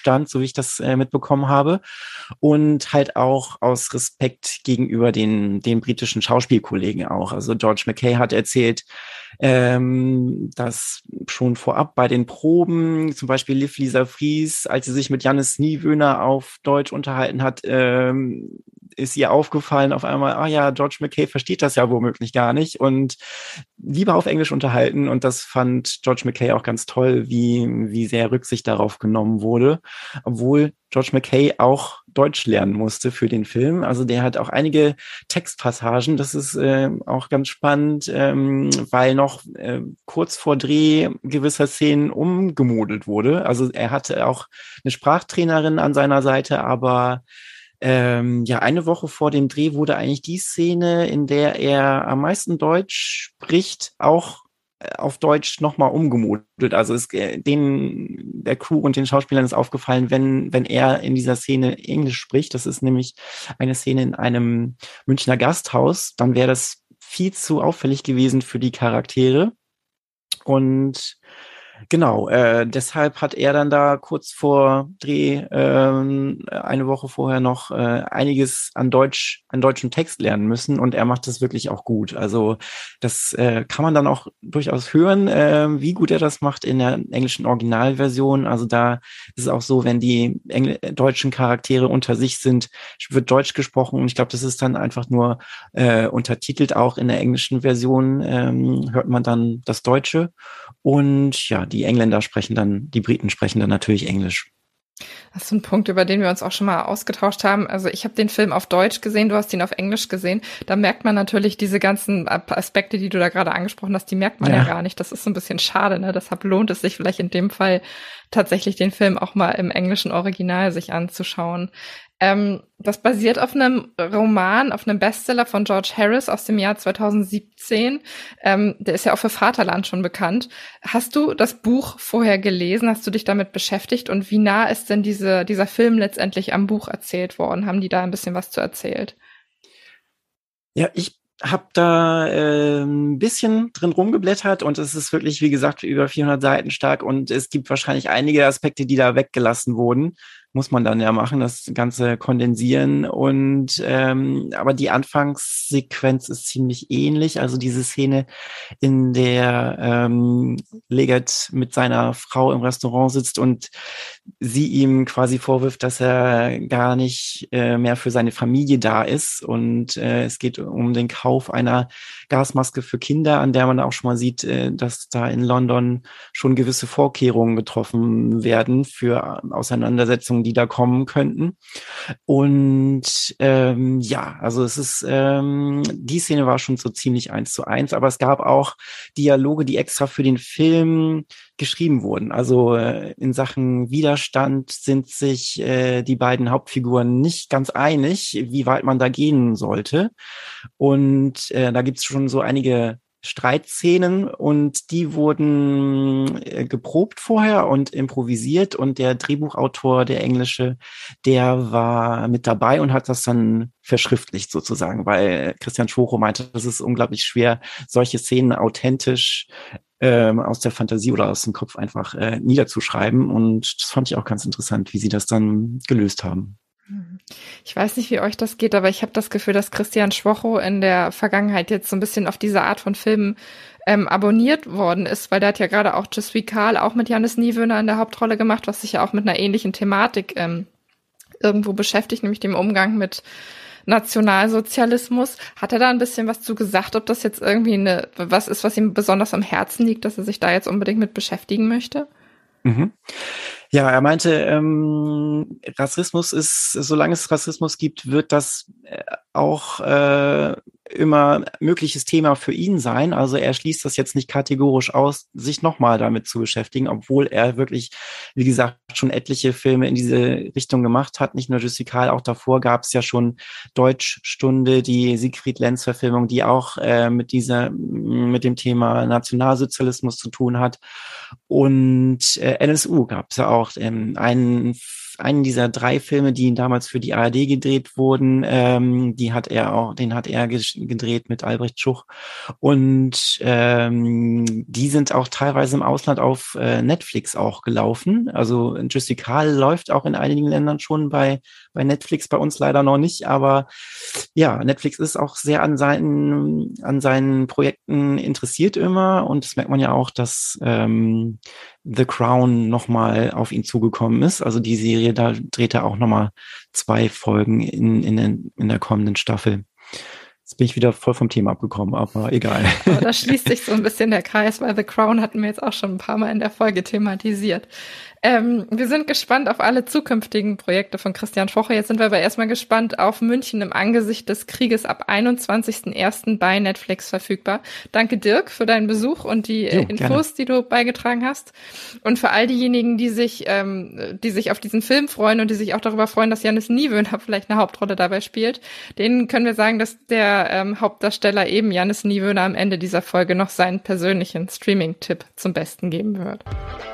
Abstand, so wie ich das äh, mitbekommen habe. Und halt auch aus Respekt gegenüber den, den britischen Schauspielkollegen auch. Also George Mackay hat erzählt, ähm, dass schon vorab bei den Proben, zum Beispiel Liv Lisa Fries, als sie sich mit Jannis Niewöhner auf Deutsch unterhalten hat, ähm, ist ihr aufgefallen auf einmal, ah ja, George Mackay versteht das ja womöglich gar nicht und lieber auf Englisch unterhalten. Und das fand George Mackay auch ganz toll, wie, wie sehr Rücksicht darauf genommen wurde, obwohl George Mackay auch Deutsch lernen musste für den Film. Also der hat auch einige Textpassagen, das ist äh, auch ganz spannend, ähm, weil noch äh, kurz vor Dreh gewisser Szenen umgemodelt wurde. Also er hatte auch eine Sprachtrainerin an seiner Seite, aber Ähm, ja, eine Woche vor dem Dreh wurde eigentlich die Szene, in der er am meisten Deutsch spricht, auch äh, auf Deutsch nochmal umgemodelt. Also ist äh, denen, der Crew und den Schauspielern ist aufgefallen, wenn, wenn er in dieser Szene Englisch spricht, das ist nämlich eine Szene in einem Münchner Gasthaus, dann wäre das viel zu auffällig gewesen für die Charaktere. Und genau, äh, deshalb hat er dann da kurz vor Dreh ähm, eine Woche vorher noch äh, einiges an Deutsch, an deutschen Text lernen müssen und er macht das wirklich auch gut. Also das äh, kann man dann auch durchaus hören, äh, wie gut er das macht in der englischen Originalversion. Also da ist es auch so, wenn die Engl- deutschen Charaktere unter sich sind, wird Deutsch gesprochen und ich glaube, das ist dann einfach nur äh, untertitelt. Auch in der englischen Version ähm, hört man dann das Deutsche und ja, die Engländer sprechen dann, die Briten sprechen dann natürlich Englisch. Das ist ein Punkt, über den wir uns auch schon mal ausgetauscht haben. Also ich habe den Film auf Deutsch gesehen, du hast ihn auf Englisch gesehen. Da merkt man natürlich diese ganzen Aspekte, die du da gerade angesprochen hast, die merkt man ja, ja gar nicht. Das ist so ein bisschen schade, ne? Deshalb lohnt es sich vielleicht in dem Fall tatsächlich den Film auch mal im englischen Original sich anzuschauen. Ähm, das basiert auf einem Roman, auf einem Bestseller von George Harris aus dem Jahr zweitausendsiebzehn. Ähm, der ist ja auch für Vaterland schon bekannt. Hast du das Buch vorher gelesen? Hast du dich damit beschäftigt? Und wie nah ist denn diese, dieser Film letztendlich am Buch erzählt worden? Haben die da ein bisschen was zu erzählt? Ja, ich habe da äh, ein bisschen drin rumgeblättert und es ist wirklich, wie gesagt, über vierhundert Seiten stark und es gibt wahrscheinlich einige Aspekte, die da weggelassen wurden. Muss man dann ja machen, das Ganze kondensieren und ähm, aber die Anfangssequenz ist ziemlich ähnlich, also diese Szene, in der ähm, Leggett mit seiner Frau im Restaurant sitzt und sie ihm quasi vorwirft, dass er gar nicht äh, mehr für seine Familie da ist und äh, es geht um den Kauf einer Gasmaske für Kinder, an der man auch schon mal sieht, äh, dass da in London schon gewisse Vorkehrungen getroffen werden für Auseinandersetzungen, die da kommen könnten. Und ähm, ja, also es ist, ähm, die Szene war schon so ziemlich eins zu eins, aber es gab auch Dialoge, die extra für den Film geschrieben wurden. Also äh, in Sachen Widerstand sind sich äh, die beiden Hauptfiguren nicht ganz einig, wie weit man da gehen sollte. Und äh, da gibt es schon so einige Streitszenen und die wurden äh, geprobt vorher und improvisiert und der Drehbuchautor, der Englische, der war mit dabei und hat das dann verschriftlicht sozusagen, weil Christian Schwocho meinte, das ist unglaublich schwer, solche Szenen authentisch ähm, aus der Fantasie oder aus dem Kopf einfach äh, niederzuschreiben und das fand ich auch ganz interessant, wie sie das dann gelöst haben. Ich weiß nicht, wie euch das geht, aber ich habe das Gefühl, dass Christian Schwocho in der Vergangenheit jetzt so ein bisschen auf diese Art von Filmen ähm, abonniert worden ist, weil der hat ja gerade auch Je suis Karl auch mit Jannis Niewöhner in der Hauptrolle gemacht, was sich ja auch mit einer ähnlichen Thematik ähm, irgendwo beschäftigt, nämlich dem Umgang mit Nationalsozialismus. Hat er da ein bisschen was zu gesagt, ob das jetzt irgendwie eine was ist, was ihm besonders am Herzen liegt, dass er sich da jetzt unbedingt mit beschäftigen möchte? Mhm. Ja, er meinte, ähm, Rassismus ist, solange es Rassismus gibt, wird das äh, auch äh, immer mögliches Thema für ihn sein. Also er schließt das jetzt nicht kategorisch aus, sich nochmal damit zu beschäftigen, obwohl er wirklich, wie gesagt, schon etliche Filme in diese Richtung gemacht hat. Nicht nur Je suis Karl, auch davor gab es ja schon Deutschstunde, die Siegfried Lenz-Verfilmung, die auch äh, mit dieser, mit dem Thema Nationalsozialismus zu tun hat. Und äh, N S U gab es ja auch ähm, einen einen dieser drei Filme, die damals für die A R D gedreht wurden, ähm, die hat er auch, den hat er gedreht mit Albrecht Schuch. Und ähm, die sind auch teilweise im Ausland auf äh, Netflix auch gelaufen. Also Justikal läuft auch in einigen Ländern schon bei bei Netflix, bei uns leider noch nicht. Aber ja, Netflix ist auch sehr an seinen an seinen Projekten interessiert immer. Und das merkt man ja auch, dass ähm, The Crown nochmal auf ihn zugekommen ist. Also die Serie, da dreht er auch nochmal zwei Folgen in, in, den, in der kommenden Staffel. Jetzt bin ich wieder voll vom Thema abgekommen, aber egal. Aber da schließt sich so ein bisschen der Kreis, weil The Crown hatten wir jetzt auch schon ein paar Mal in der Folge thematisiert. Ähm, wir sind gespannt auf alle zukünftigen Projekte von Christian Foche. Jetzt sind wir aber erstmal gespannt auf München im Angesicht des Krieges ab einundzwanzigsten ersten bei Netflix verfügbar. Danke Dirk für deinen Besuch und die äh, jo, Infos, gerne, die du beigetragen hast. Und für all diejenigen, die sich, ähm, die sich auf diesen Film freuen und die sich auch darüber freuen, dass Jannis Niewöhner vielleicht eine Hauptrolle dabei spielt, denen können wir sagen, dass der ähm, Hauptdarsteller eben Jannis Niewöhner am Ende dieser Folge noch seinen persönlichen Streaming-Tipp zum Besten geben wird.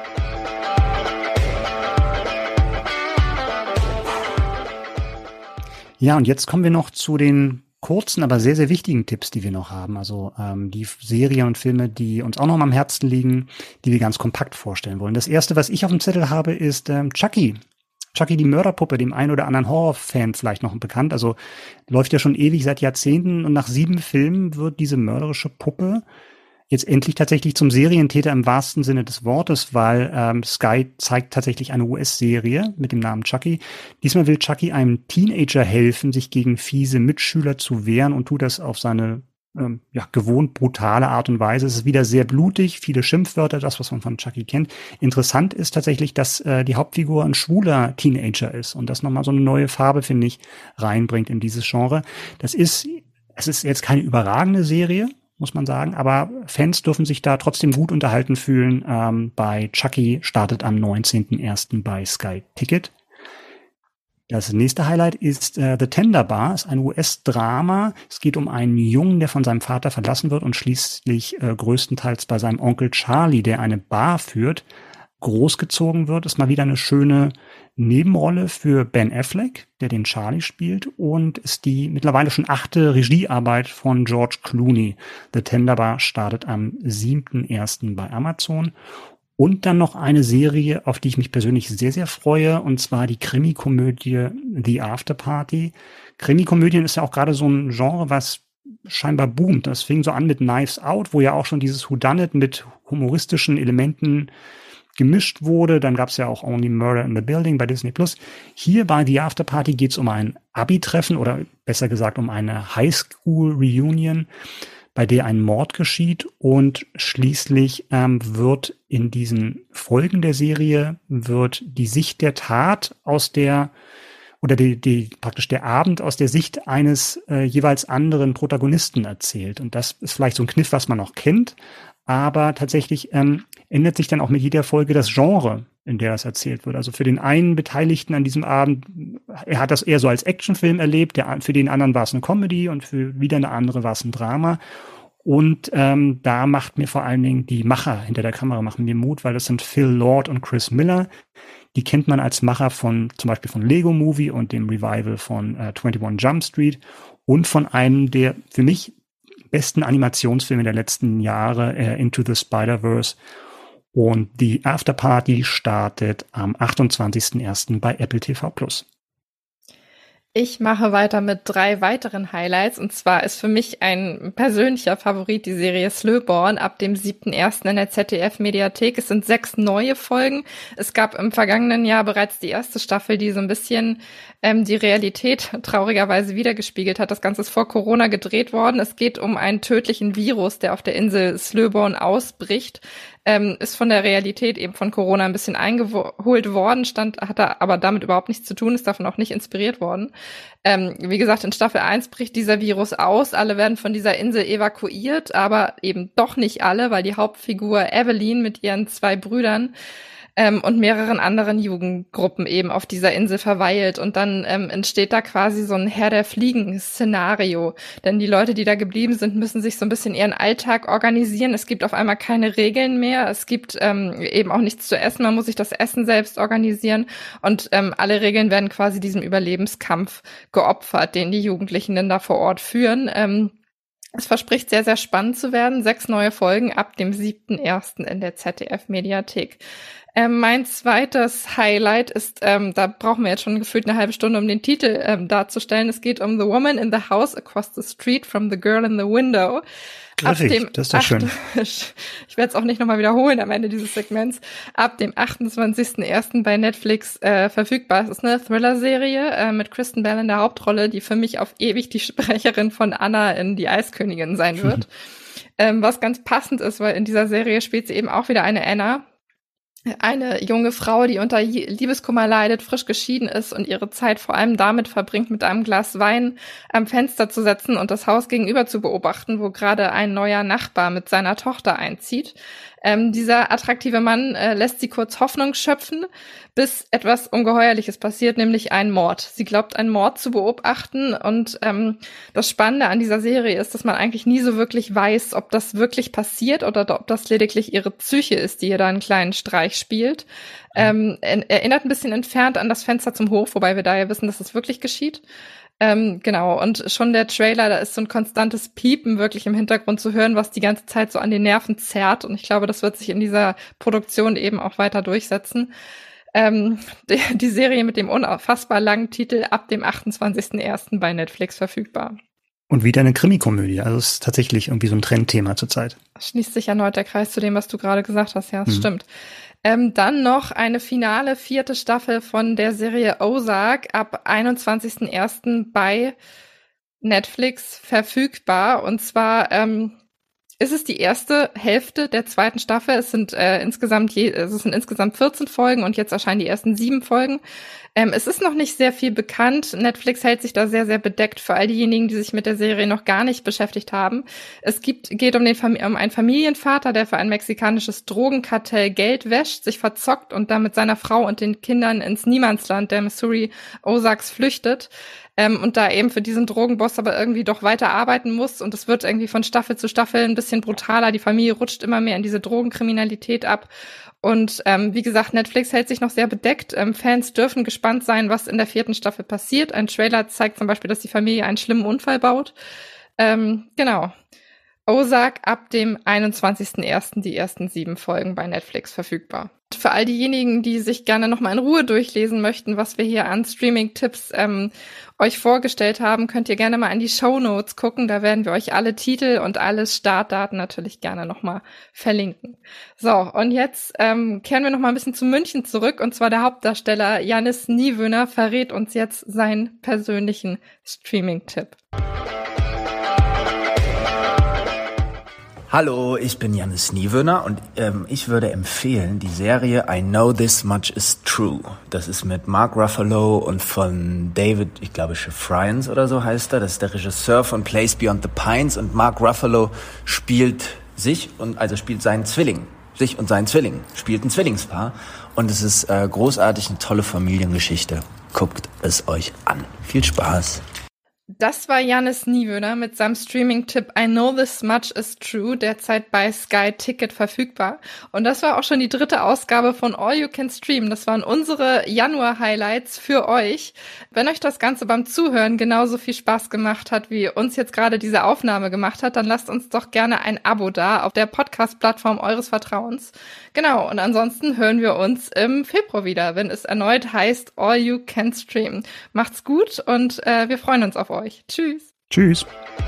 Ja, und jetzt kommen wir noch zu den kurzen, aber sehr, sehr wichtigen Tipps, die wir noch haben. Also ähm, die Serien und Filme, die uns auch noch am Herzen liegen, die wir ganz kompakt vorstellen wollen. Das erste, was ich auf dem Zettel habe, ist ähm, Chucky. Chucky, die Mörderpuppe, dem einen oder anderen Horrorfan vielleicht noch bekannt. Also läuft ja schon ewig seit Jahrzehnten und nach sieben Filmen wird diese mörderische Puppe jetzt endlich tatsächlich zum Serientäter im wahrsten Sinne des Wortes, weil ähm, Sky zeigt tatsächlich eine U S-Serie mit dem Namen Chucky. Diesmal will Chucky einem Teenager helfen, sich gegen fiese Mitschüler zu wehren und tut das auf seine ähm, ja, gewohnt brutale Art und Weise. Es ist wieder sehr blutig, viele Schimpfwörter, das, was man von Chucky kennt. Interessant ist tatsächlich, dass äh, die Hauptfigur ein schwuler Teenager ist und das nochmal so eine neue Farbe, finde ich, reinbringt in dieses Genre. Das ist, es ist jetzt keine überragende Serie, muss man sagen, aber Fans dürfen sich da trotzdem gut unterhalten fühlen. Ähm, bei Chucky startet am neunzehnten ersten bei Sky Ticket. Das nächste Highlight ist äh, The Tender Bar, ist ein U S-Drama. Es geht um einen Jungen, der von seinem Vater verlassen wird und schließlich äh, größtenteils bei seinem Onkel Charlie, der eine Bar führt, großgezogen wird. Ist mal wieder eine schöne Nebenrolle für Ben Affleck, der den Charlie spielt, und ist die mittlerweile schon achte Regiearbeit von George Clooney. The Tender Bar startet am siebten ersten bei Amazon. Und dann noch eine Serie, auf die ich mich persönlich sehr, sehr freue, und zwar die Krimi-Komödie The After Party. Krimi-Komödien ist ja auch gerade so ein Genre, was scheinbar boomt. Das fing so an mit Knives Out, wo ja auch schon dieses Whodunit mit humoristischen Elementen gemischt wurde. Dann gab es ja auch Only Murder in the Building bei Disney Plus. Hier bei The After Party geht es um ein Abi-Treffen oder besser gesagt um eine Highschool-Reunion, bei der ein Mord geschieht, und schließlich ähm, wird in diesen Folgen der Serie wird die Sicht der Tat aus der oder die, die praktisch der Abend aus der Sicht eines äh, jeweils anderen Protagonisten erzählt. Und das ist vielleicht so ein Kniff, was man noch kennt, aber tatsächlich ähm, ändert sich dann auch mit jeder Folge das Genre, in der das erzählt wird. Also für den einen Beteiligten an diesem Abend, er hat das eher so als Actionfilm erlebt, der, für den anderen war es eine Comedy und für wieder eine andere war es ein Drama. Und ähm, da macht mir vor allen Dingen die Macher hinter der Kamera machen mir Mut, weil das sind Phil Lord und Chris Miller. Die kennt man als Macher von zum Beispiel von Lego Movie und dem Revival von äh, einundzwanzig Jump Street und von einem der für mich besten Animationsfilme der letzten Jahre, äh, Into the Spider-Verse. Und die Afterparty startet am achtundzwanzigsten ersten bei Apple T V Plus. Ich mache weiter mit drei weiteren Highlights, und zwar ist für mich ein persönlicher Favorit die Serie Slöborn ab dem siebten ersten in der Z D F-Mediathek. Es sind sechs neue Folgen. Es gab im vergangenen Jahr bereits die erste Staffel, die so ein bisschen ähm, die Realität traurigerweise wiedergespiegelt hat. Das Ganze ist vor Corona gedreht worden. Es geht um einen tödlichen Virus, der auf der Insel Slöborn ausbricht. Ähm, ist von der Realität eben von Corona ein bisschen eingeholt worden, stand, hat da aber damit überhaupt nichts zu tun, ist davon auch nicht inspiriert worden. Ähm, wie gesagt, in Staffel eins bricht dieser Virus aus, alle werden von dieser Insel evakuiert, aber eben doch nicht alle, weil die Hauptfigur Evelyn mit ihren zwei Brüdern ähm, und mehreren anderen Jugendgruppen eben auf dieser Insel verweilt. Und dann ähm, entsteht da quasi so ein Herr der Fliegen-Szenario. Denn die Leute, die da geblieben sind, müssen sich so ein bisschen ihren Alltag organisieren. Es gibt auf einmal keine Regeln mehr. Es gibt ähm, eben auch nichts zu essen. Man muss sich das Essen selbst organisieren. Und ähm, alle Regeln werden quasi diesem Überlebenskampf geopfert, den die Jugendlichen dann da vor Ort führen. Ähm, Es verspricht sehr, sehr spannend zu werden. Sechs neue Folgen ab dem siebten ersten in der Z D F-Mediathek. Ähm, mein zweites Highlight ist, ähm, da brauchen wir jetzt schon gefühlt eine halbe Stunde, um den Titel ähm, darzustellen. Es geht um The Woman in the House Across the Street from the Girl in the Window. Griffig, ab dem das ist doch schön. Ich werde es auch nicht nochmal wiederholen am Ende dieses Segments. Ab dem achtundzwanzigsten ersten bei Netflix äh, verfügbar. Es ist eine Thriller-Serie äh, mit Kristen Bell in der Hauptrolle, die für mich auf ewig die Sprecherin von Anna in Die Eiskönigin sein wird. ähm, was ganz passend ist, weil in dieser Serie spielt sie eben auch wieder eine Anna. Eine junge Frau, die unter Liebeskummer leidet, frisch geschieden ist und ihre Zeit vor allem damit verbringt, mit einem Glas Wein am Fenster zu sitzen und das Haus gegenüber zu beobachten, wo gerade ein neuer Nachbar mit seiner Tochter einzieht. Ähm, dieser attraktive Mann äh, lässt sie kurz Hoffnung schöpfen, bis etwas Ungeheuerliches passiert, nämlich ein Mord. Sie glaubt, einen Mord zu beobachten und ähm, das Spannende an dieser Serie ist, dass man eigentlich nie so wirklich weiß, ob das wirklich passiert oder ob das lediglich ihre Psyche ist, die ihr da einen kleinen Streich spielt. Ähm, erinnert ein bisschen entfernt an das Fenster zum Hof, wobei wir da ja wissen, dass es wirklich geschieht. Ähm, genau, und schon der Trailer, da ist so ein konstantes Piepen wirklich im Hintergrund zu hören, was die ganze Zeit so an den Nerven zerrt. Und ich glaube, das wird sich in dieser Produktion eben auch weiter durchsetzen. Ähm, die, die Serie mit dem unfassbar langen Titel ab dem achtundzwanzigsten ersten bei Netflix verfügbar. Und wieder eine Krimikomödie, also es ist tatsächlich irgendwie so ein Trendthema zurzeit. Schließt sich erneut der Kreis zu dem, was du gerade gesagt hast, ja, das mhm. stimmt. Ähm, dann noch eine finale vierte Staffel von der Serie Ozark ab einundzwanzigsten ersten bei Netflix verfügbar. Und zwar ähm, ist es die erste Hälfte der zweiten Staffel. Es sind äh, insgesamt je, es sind insgesamt vierzehn Folgen und jetzt erscheinen die ersten sieben Folgen. Ähm, es ist noch nicht sehr viel bekannt. Netflix hält sich da sehr, sehr bedeckt für all diejenigen, die sich mit der Serie noch gar nicht beschäftigt haben. Es gibt, geht um, den Fam- um einen Familienvater, der für ein mexikanisches Drogenkartell Geld wäscht, sich verzockt und dann mit seiner Frau und den Kindern ins Niemandsland der Missouri Ozarks flüchtet. Ähm, und da eben für diesen Drogenboss aber irgendwie doch weiter arbeiten muss. Und es wird irgendwie von Staffel zu Staffel ein bisschen brutaler. Die Familie rutscht immer mehr in diese Drogenkriminalität ab. Und ähm, wie gesagt, Netflix hält sich noch sehr bedeckt. Ähm, Fans dürfen gespannt sein, was in der vierten Staffel passiert. Ein Trailer zeigt zum Beispiel, dass die Familie einen schlimmen Unfall baut. Ähm, genau. Ozark ab dem einundzwanzigsten ersten die ersten sieben Folgen bei Netflix verfügbar. Für all diejenigen, die sich gerne nochmal in Ruhe durchlesen möchten, was wir hier an Streaming-Tipps ähm, euch vorgestellt haben, könnt ihr gerne mal in die Shownotes gucken. Da werden wir euch alle Titel und alle Startdaten natürlich gerne nochmal verlinken. So, und jetzt ähm, kehren wir nochmal ein bisschen zu München zurück. Und zwar der Hauptdarsteller Jannis Niewöhner verrät uns jetzt seinen persönlichen Streaming-Tipp. Hallo, ich bin Jannis Niewöhner und ähm, ich würde empfehlen die Serie I Know This Much Is True. Das ist mit Mark Ruffalo und von David, ich glaube Schifrians oder so heißt er. Das ist der Regisseur von Place Beyond the Pines und Mark Ruffalo spielt sich und also spielt seinen Zwilling. Sich und seinen Zwilling. Spielt ein Zwillingspaar und es ist äh, großartig, eine tolle Familiengeschichte. Guckt es euch an. Viel Spaß. Das war Jannis Niewöhner mit seinem Streaming-Tipp I Know This Much Is True, derzeit bei Sky Ticket verfügbar. Und das war auch schon die dritte Ausgabe von All You Can Stream. Das waren unsere Januar-Highlights für euch. Wenn euch das Ganze beim Zuhören genauso viel Spaß gemacht hat, wie uns jetzt gerade diese Aufnahme gemacht hat, dann lasst uns doch gerne ein Abo da auf der Podcast-Plattform eures Vertrauens. Genau, und ansonsten hören wir uns im Februar wieder, wenn es erneut heißt All You Can Stream. Macht's gut und äh, wir freuen uns auf euch. Tschüss. Tschüss.